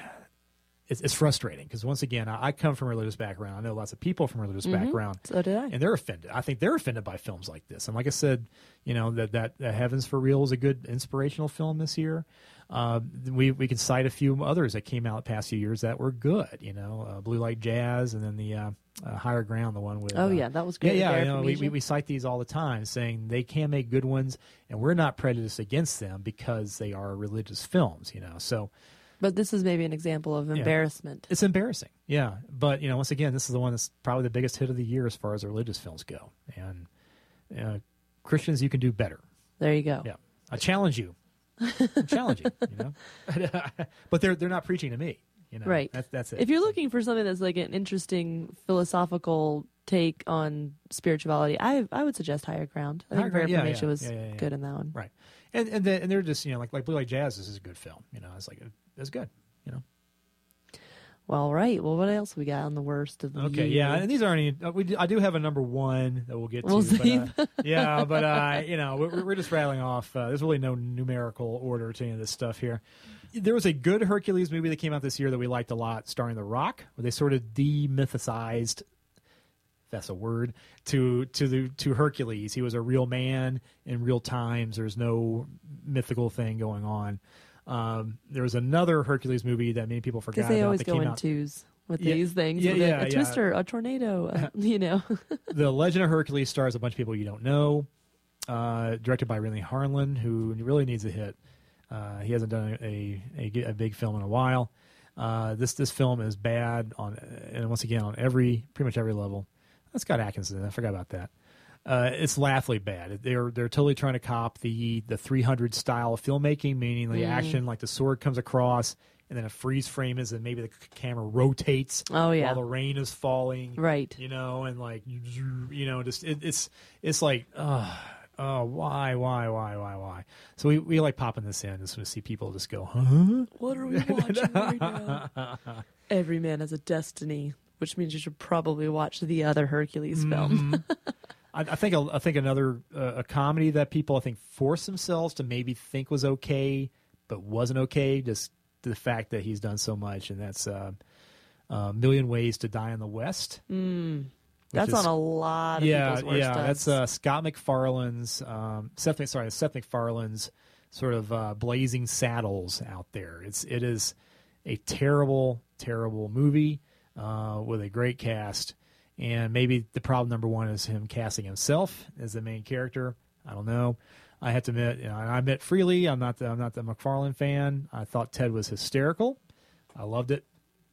it's, it's frustrating because once again, I, I come from a religious background. I know lots of people from a religious Mm-hmm. background, So did I. and they're offended. I think they're offended by films like this. And like I said, you know that that, that Heaven's for Real is a good inspirational film this year. Uh, we we can cite a few others that came out the past few years that were good. You know, uh, Blue Light Jazz, and then the uh, uh, Higher Ground, the one with Oh, uh, yeah, that was great. Yeah, yeah. Derek You know, we, Amicia. we we cite these all the time, saying they can make good ones, and we're not prejudiced against them because they are religious films. You know, so But this is maybe an example of embarrassment. it's embarrassing. Yeah, but you know, once again, this is the one that's probably the biggest hit of the year as far as religious films go, and uh, Christians, you can do better. There you go. Yeah, I challenge you. I challenge you. You know, but they're they're not preaching to me. You know, Right. That's that's it. If you're looking for something that's like an interesting philosophical take on spirituality, I I would suggest Higher Ground. I Higher think Fair Ground, yeah, Information yeah, was yeah, yeah, yeah. good in that one. right, and and then, and they're just you know like like Blue Light Jazz. This is a good film. You know, it's like it's good. You know. Well, right. Well, what else we got on the worst of the Okay, year? yeah, and these aren't any. Uh, we do, I do have a number one that we'll get We'll to. save. But, uh, yeah, but uh, you know, we're, we're just rattling off. Uh, there's really no numerical order to any of this stuff here. There was a good Hercules movie that came out this year that we liked a lot, starring The Rock, where they sort of demythicized. If that's a word to to the to Hercules. He was a real man in real times. There's no mythical thing going on. Um, there was another Hercules movie that many people forgot Because they about always that go came in out. twos with Yeah, these things. yeah, with a- yeah, a, yeah. twister, a tornado, uh, you know. The Legend of Hercules stars a bunch of people you don't know. Uh, directed by Renly Harlin, who really needs a hit. Uh, he hasn't done a, a, a big film in a while. Uh, this this film is bad on, and once again on every pretty much every level. It's got Atkins in it. I forgot about that. Uh, it's laughably bad. They're they're totally trying to cop the the three hundred style of filmmaking, meaning the Mm. action, like the sword comes across, and then a freeze frame is, and maybe the c- camera rotates Oh, yeah. while the rain is falling, Right. You know, and like you, you know, just it, it's it's like, oh, oh, why, why, why, why, why? So we, we like popping this in just to see people just go, huh? What are we watching right now? Every Man Has a Destiny, which means you should probably watch the other Hercules film. I, I think I think another uh, a comedy that people I think force themselves to maybe think was okay, but wasn't okay. Just the fact that he's done so much, and that's uh, uh, Million Ways to Die in the West. Mm. which That's is- on a lot of yeah, people's worst yeah. stunts. That's uh, Scott MacFarlane's um, Seth. Mc- Sorry, Seth MacFarlane's sort of uh, Blazing Saddles out there. It's it is a terrible, terrible movie uh, with a great cast. And maybe the problem number one is him casting himself as the main character. I don't know. I have to admit, you know, I admit freely, I'm not the I'm not the MacFarlane fan. I thought Ted was hysterical. I loved it,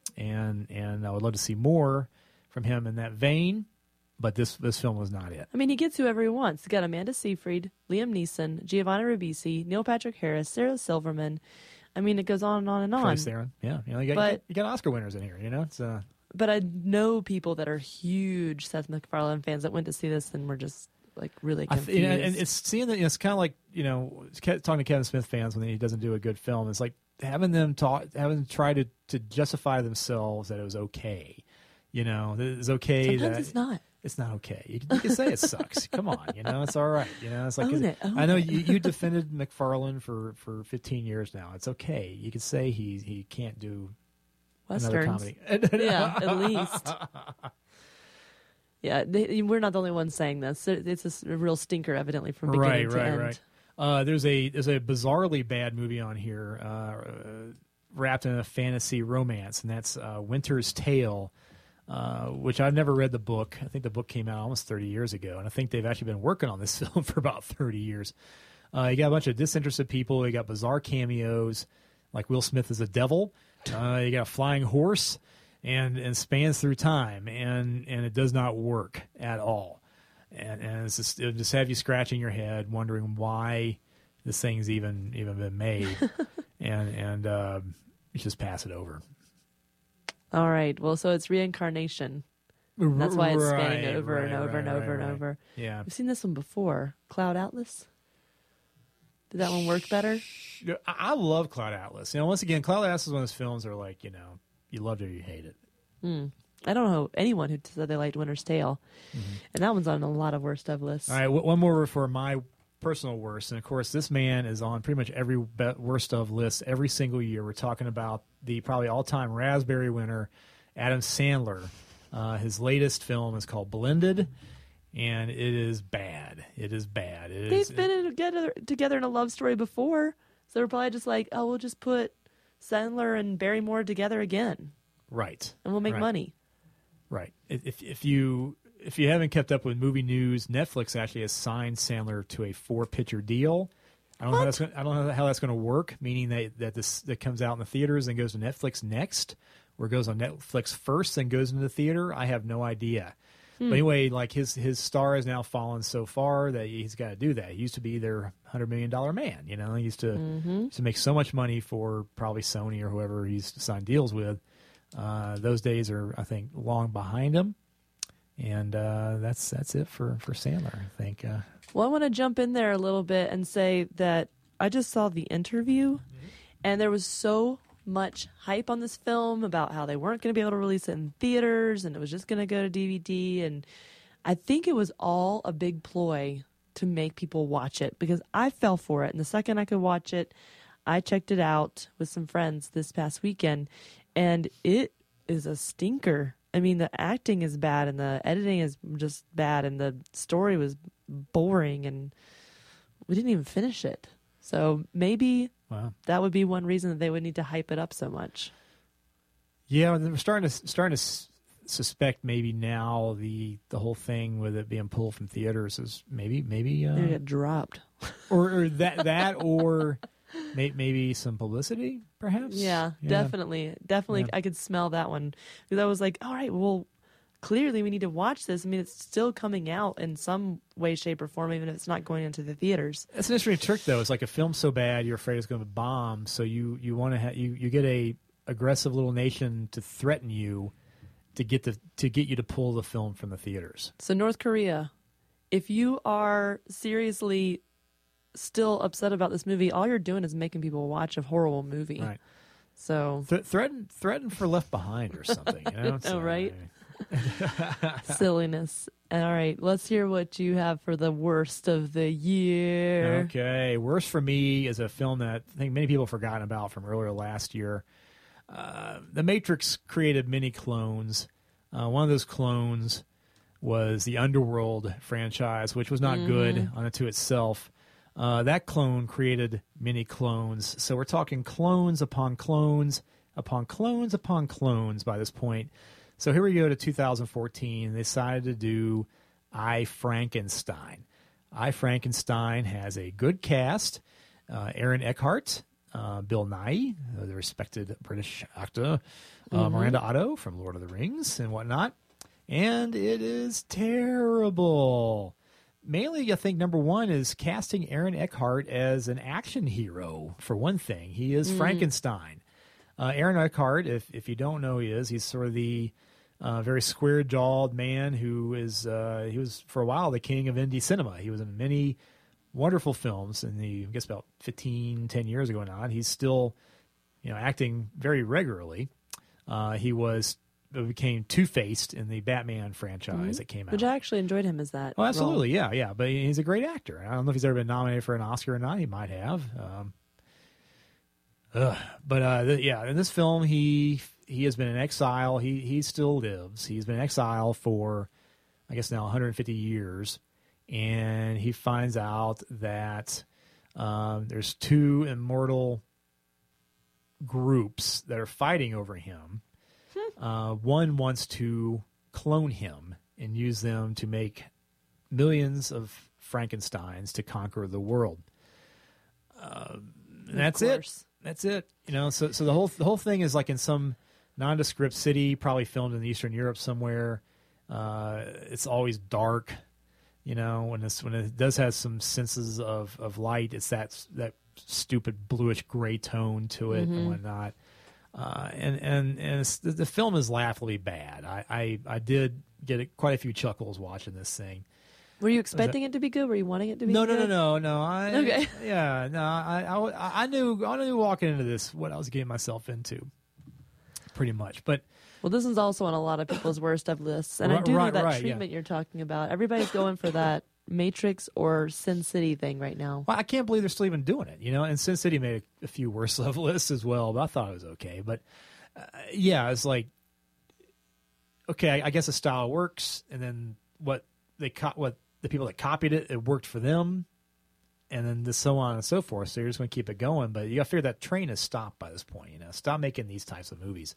and and I would love to see more from him in that vein. But this this film was not it. I mean, he gets whoever he wants. He's got Amanda Seyfried, Liam Neeson, Giovanni Ribisi, Neil Patrick Harris, Sarah Silverman. I mean, it goes on and on and on. Trace Theron, yeah, you know, you got, But- you got you got Oscar winners in here. You know, it's uh, But I know people that are huge Seth MacFarlane fans that went to see this and were just like really I confused. th- you know, and it's seeing that, you know, it's kind of like, you know, it's ca- talking to Kevin Smith fans when he doesn't do a good film. It's like having them talk, having them try to, to justify themselves that it was okay. You know, that it's okay. Sometimes that it's not. It's not okay. You, can- you can say it sucks. Come on, you know, it's all right. You know, it's like Own it, own I know it. you, you defended MacFarlane for, for fifteen years now. It's okay. You can say he he can't do another Westerns. comedy. Yeah, at least. Yeah, they, we're not the only ones saying this. It's a, s- a real stinker, evidently, from beginning Right, to right, end. right. Uh, there's a there's a bizarrely bad movie on here, uh, uh, wrapped in a fantasy romance, and that's uh, Winter's Tale, uh, which I've never read the book. I think the book came out almost thirty years ago, and I think they've actually been working on this film for about thirty years. Uh, you got a bunch of disinterested people. You got bizarre cameos, like Will Smith as a devil. Uh, you got a flying horse, and and spans through time, and and it does not work at all. And, and it's just, it'll just have you scratching your head, wondering why this thing's even even been made, and and uh, you just pass it over. All right. Well, so it's reincarnation. And that's why it's spanning Right, over and right, over and right, over and right. over. Yeah, We've seen this one before. Cloud Atlas. Did that one work better? I I love Cloud Atlas. You know, once again, Cloud Atlas is one of those films that are like, you know, you loved it or you hate it. I don't know anyone who said they liked Winter's Tale. And that one's on a lot of worst of lists. All right, w- one more for my personal worst, and of course, this man is on pretty much every be- worst of list every single year. We're talking about the probably all-time Raspberry winner, Adam Sandler. Uh, his latest film is called Blended, and it is bad. It is bad. It is, They've been in together, together in a love story before. So they're probably just like, oh, we'll just put Sandler and Barrymore together again, right, and we'll make right. money. Right. If if you if you haven't kept up with movie news, Netflix actually has signed Sandler to a four picture deal. I don't know how that's gonna, I don't know how that's going to work. Meaning that that this that comes out in the theaters and goes to Netflix next, or goes on Netflix first and goes into the theater. I have no idea. Hmm. But anyway, like his his star has now fallen so far that he's got to do that. He used to be their hundred million dollar man. You know, he used to Mm-hmm. used to make so much money for probably Sony or whoever he's signed deals with. Uh, those days are, I think, long behind him, and uh, that's that's it for, for Sandler. I think. Uh, Well, I want to jump in there a little bit and say that I just saw The Interview, and there was so much hype on this film about how they weren't going to be able to release it in theaters, and it was just going to go to D V D. And I think it was all a big ploy to make people watch it, because I fell for it. And the second I could watch it, I checked it out with some friends this past weekend, and it is a stinker. I mean, the acting is bad, and the editing is just bad, and the story was boring, and we didn't even finish it. So maybe wow. that would be one reason that they would need to hype it up so much. Yeah, we're starting to starting to s- suspect maybe now the the whole thing with it being pulled from theaters is maybe maybe uh, They get dropped. or, or that that or may, maybe some publicity perhaps. Yeah, definitely. Definitely. Yeah. I could smell that one. Because I was like, all right, well, clearly we need to watch this. I mean, it's still coming out in some way, shape, or form, even if it's not going into the theaters. That's an interesting trick, though. It's like a film's so bad you're afraid it's going to bomb, so you you want to ha- you you get a aggressive little nation to threaten you to get the to get you to pull the film from the theaters. So, North Korea, if you are seriously still upset about this movie, all you're doing is making people watch a horrible movie. Right. So, Th- threaten threaten for Left Behind or something. You know? know, right? I mean, silliness. All right, let's hear what you have for the worst of the year. Okay, worst for me is a film that I think many people have forgotten about from earlier last year. Uh, the Matrix created many clones. Uh, one of those clones was the Underworld franchise, which was not Mm-hmm. good unto itself. Uh, that clone created many clones. So we're talking clones upon clones upon clones upon clones by this point. So here we go to two thousand fourteen. They decided to do I, Frankenstein. I, Frankenstein has a good cast. Uh, Aaron Eckhart, uh, Bill Nighy, uh, the respected British actor, uh, Miranda Otto from Lord of the Rings and whatnot. And it is terrible. Mainly, I think number one is casting Aaron Eckhart as an action hero, for one thing. He is Frankenstein. Uh, Aaron Eckhart, if, if you don't know who he is, he's sort of the uh, very square-jawed man who is, uh, he was, for a while, the king of indie cinema. He was in many wonderful films, and the, I guess about fifteen, ten years ago now, and he's still, you know, acting very regularly. Uh, he was became Two-Faced in the Batman franchise that came out. Which I actually enjoyed him as that. Oh, absolutely, role. yeah, yeah. But he's a great actor. I don't know if he's ever been nominated for an Oscar or not. He might have. Um, ugh. But uh, th- yeah, in this film, he he has been in exile. He he still lives. He's been in exile for I guess now one hundred fifty years, and he finds out that um, there's two immortal groups that are fighting over him. Uh, one wants to clone him and use them to make millions of Frankensteins to conquer the world. Uh, and that's it. That's it. You know, so so the whole the whole thing is like in some nondescript city, probably filmed in Eastern Europe somewhere. Uh, it's always dark. You know, when it's when it does have some senses of, of light, it's that that stupid bluish gray tone to it mm-hmm. and whatnot. Uh, and and and it's, the, the film is laughably bad. I, I, I did get a, quite a few chuckles watching this thing. Were you expecting it to be good? Were you wanting it to be no, good? No, no, no, no, no. I, okay. Yeah, no. I, I, I knew I knew walking into this what I was getting myself into, pretty much. But well, this is also on a lot of people's worst of lists, and right, I do know right, that right, treatment yeah. you're talking about. Everybody's going for that Matrix or Sin City thing right now. Well, I can't believe they're still even doing it. You know, and Sin City made a, a few worse of lists as well, but I thought it was okay. But uh, yeah, it's like okay, I, I guess the style works, and then what they co- what the people that copied it, it worked for them, and then the so on and so forth. So you're just going to keep it going, but you got to figure that train is stopped by this point. You know, stop making these types of movies.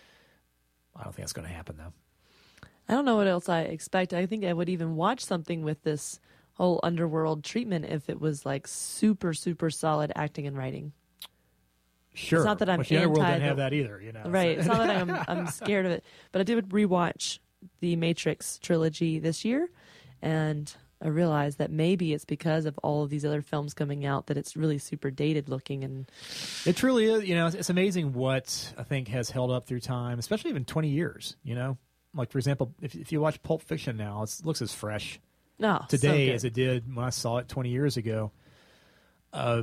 I don't think that's going to happen though. I don't know what else I expect. I think I would even watch something with this whole underworld treatment if it was like super, super solid acting and writing. Sure. It's not that I'm but the anti underworld didn't the, have that either, you know. Right. So. It's not that I'm I'm scared of it. But I did rewatch the Matrix trilogy this year, and I realized that maybe it's because of all of these other films coming out that it's really super dated looking. And it truly is. You know, it's, it's amazing what I think has held up through time, especially even twenty years, you know. Like, for example, if if you watch Pulp Fiction now, it looks as fresh oh, today so as it did when I saw it twenty years ago. Uh,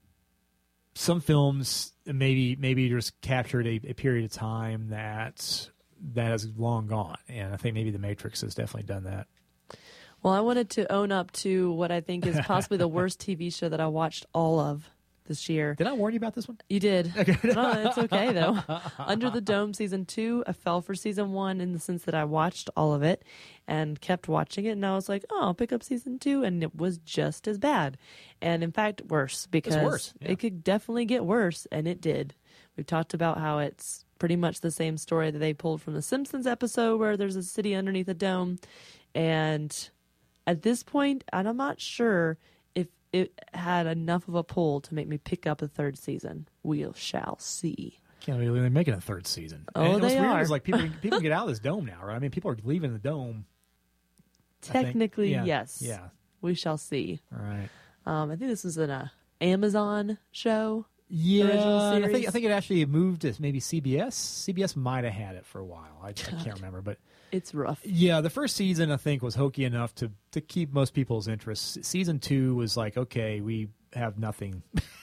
some films maybe maybe just captured a, a period of time that that is long gone, and I think maybe The Matrix has definitely done that. Well, I wanted to own up to what I think is possibly the worst T V show that I watched all of this year. Did I warn you about this one? You did. Okay. No, it's okay, though. Under the Dome season two, I fell for season one in the sense that I watched all of it and kept watching it. And I was like, oh, I'll pick up season two. And it was just as bad. And in fact, worse because it's worse. Yeah. It could definitely get worse. And it did. We've talked about how it's pretty much the same story that they pulled from the Simpsons episode where there's a city underneath a dome. And at this point, and I'm not sure if it had enough of a pull to make me pick up a third season. We shall see. Can't believe they're making a third season. Oh, and what's they weird are. is like people people get out of this dome now, right? I mean, people are leaving the dome. Technically, yeah. yes. Yeah. We shall see. All right. Um, I think this was an uh, Amazon show. Yeah, original and I think series. I think it actually moved to maybe C B S. C B S might have had it for a while. I, I can't remember, but It's rough. yeah, the first season I think was hokey enough to to keep most people's interest. Season two was like, okay, we have nothing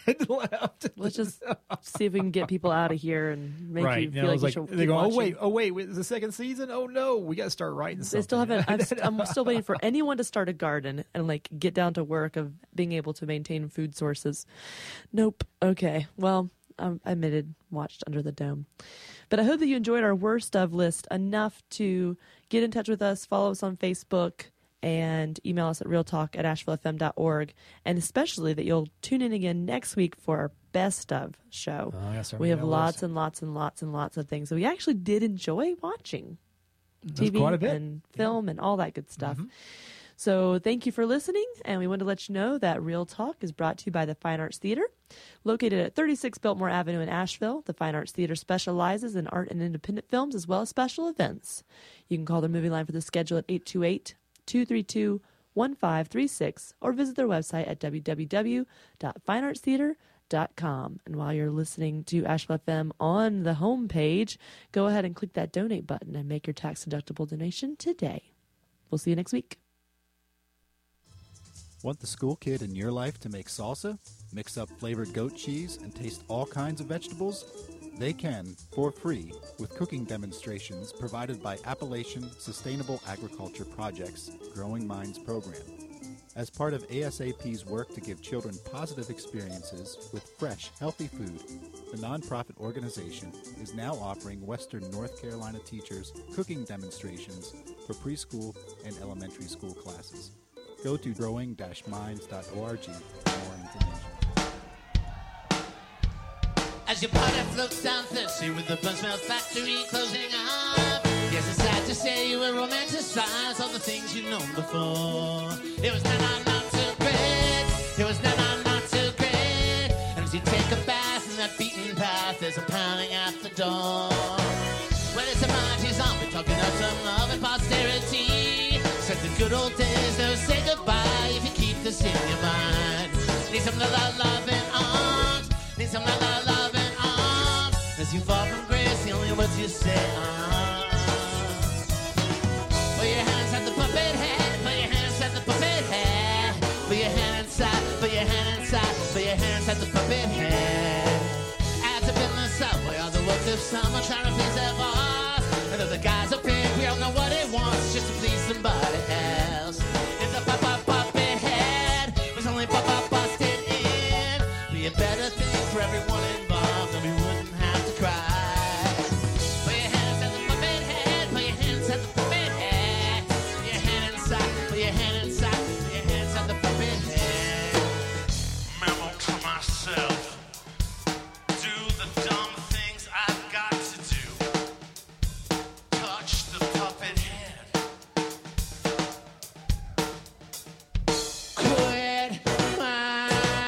left. Let's just see if we can get people out of here and make right. you Now feel it was like, like you should they keep go, oh watching. wait, oh wait, wait, is the second season? Oh no, we got to start writing something. They still haven't. I'm, st- I'm still waiting for anyone to start a garden and like get down to work of being able to maintain food sources. Nope. Okay. Well, um, I admitted watched Under the Dome, but I hope that you enjoyed our worst of list enough to get in touch with us, follow us on Facebook, and email us at realtalk at asheville f m dot org, and especially that you'll tune in again next week for our best of show. Oh, yes, we have that lots list. and lots and lots and lots of things that we actually did enjoy watching. That's T V quite a bit. and film and all that good stuff. Mm-hmm. So thank you for listening, and we want to let you know that Real Talk is brought to you by the Fine Arts Theater. Located at thirty-six Biltmore Avenue in Asheville, the Fine Arts Theater specializes in art and independent films as well as special events. You can call their movie line for the schedule at eight two eight, two three two, one five three six or visit their website at w w w dot fine arts theater dot com. And while you're listening to Asheville F M on the homepage, go ahead and click that donate button and make your tax-deductible donation today. We'll see you next week. Want the school kid in your life to make salsa, mix up flavored goat cheese, and taste all kinds of vegetables? They can, for free, with cooking demonstrations provided by Appalachian Sustainable Agriculture Project's Growing Minds program. As part of ASAP's work to give children positive experiences with fresh, healthy food, the nonprofit organization is now offering Western North Carolina teachers cooking demonstrations for preschool and elementary school classes. Go to growing dash minds dot org for more information. As your party floats down thirsty with the Buzzmouth factory closing up. Yes, it's sad to say you will romanticize all the things you've known before. It was not, not, not too great. It was not, not, not too great. And as you take a bath in that beaten path, there's a pounding at the door. Well, it's a mighty zombie talking of some love and posterity. Said the good old days, they'll say goodbye if you keep this in your mind. Need some love, love, love and arms. Need some love, love, love and arms. As you fall from grace, the only words you say are. Put your hands at the puppet head. Put your hands at the puppet head. Put your hand inside. Put your hand inside. Put your hands at the puppet head. As up in the subway, all the work of summer trying to please their boss. And though the guys are big, we all know what he wants, just to please somebody else. If the pop pop puppet head was only pop pop busted in, be a better thing for everyone involved, and we wouldn't have to cry. Put your hands at the puppet head. Put your hands at the puppet head. Put your hand inside. Put your hand inside. Put your hands at the puppet head. Memo to myself. Do the dumb things I've got to do. Touch the puppet head. Quit my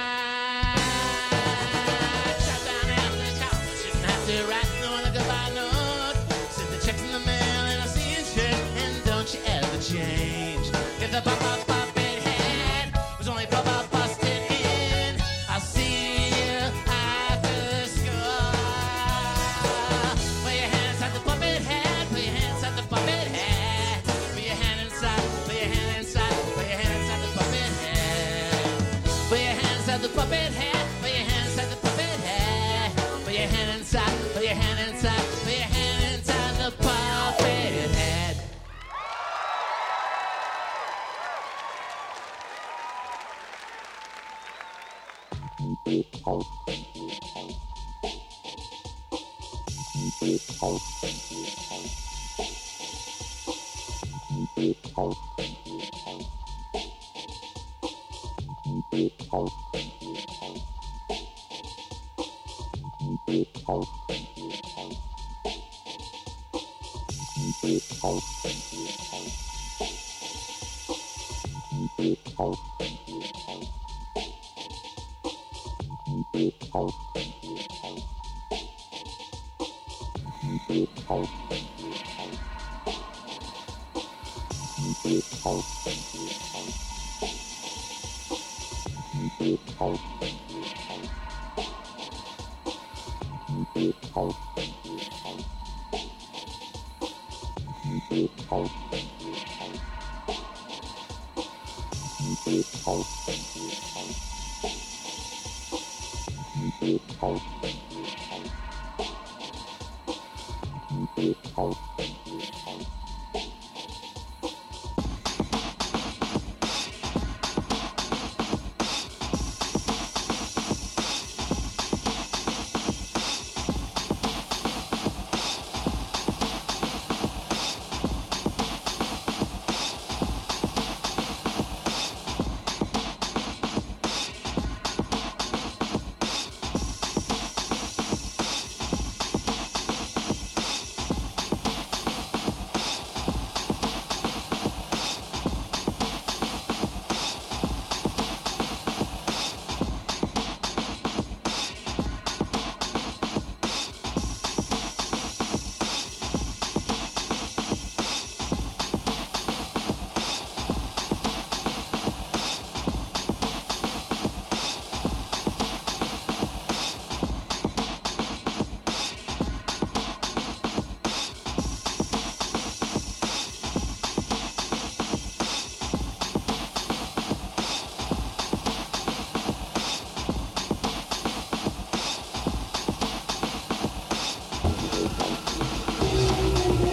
shut down after the couch. Shouldn't have to write no other goodbye note. Send the checks in the mail and I'll see you straight. And don't you ever change. If the pop pop puppet head was only pop pop busted in, I'll see you after school. Put your hands at the puppet head. Put your hands at the puppet head. Put your hand inside. Put your hand inside. Put your hands at the puppet head. Put your hands at the puppet head. Put your hands at the puppet head. Put your hand inside. Put your hand inside. Put your hand inside the puppet head.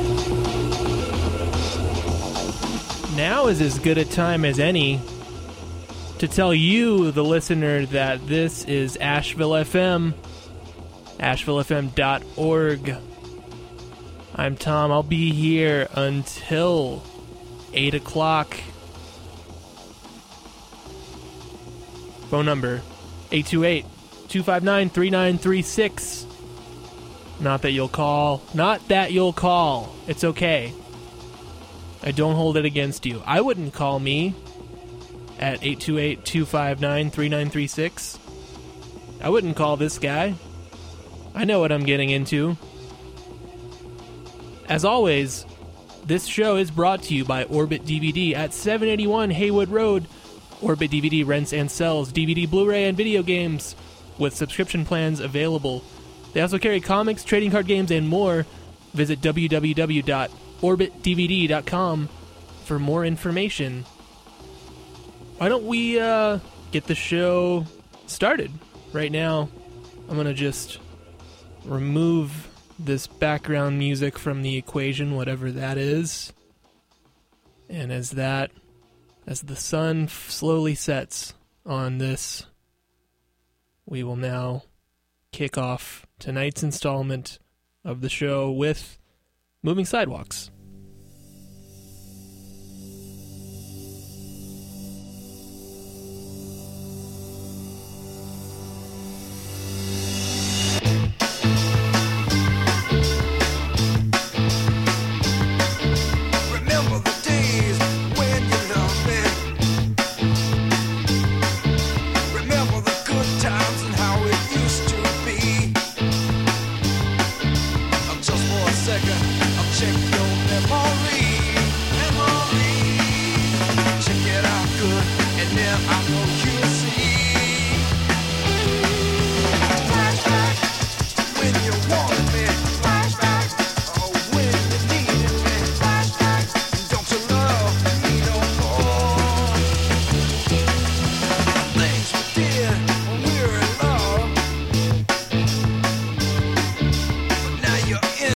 Now is as good a time as any to tell you, the listener, that this is Asheville F M, asheville f m dot org. I'm Tom. I'll be here until eight o'clock. Phone number, eight two eight, two five nine, three nine three six. Not that you'll call. Not that you'll call. It's okay. I don't hold it against you. I wouldn't call me at eight two eight, two five nine, three nine three six. I wouldn't call this guy. I know what I'm getting into. As always, this show is brought to you by Orbit D V D at seven eighty-one Haywood Road. Orbit D V D rents and sells D V D, Blu-ray, and video games with subscription plans available. They also carry comics, trading card games, and more. Visit w w w dot orbit d v d dot com for more information. Why don't we uh, get the show started right now? I'm going to just remove this background music from the equation, whatever that is. And as that, as the sun f- slowly sets on this, we will now kick off tonight's installment of the show with Moving Sidewalks.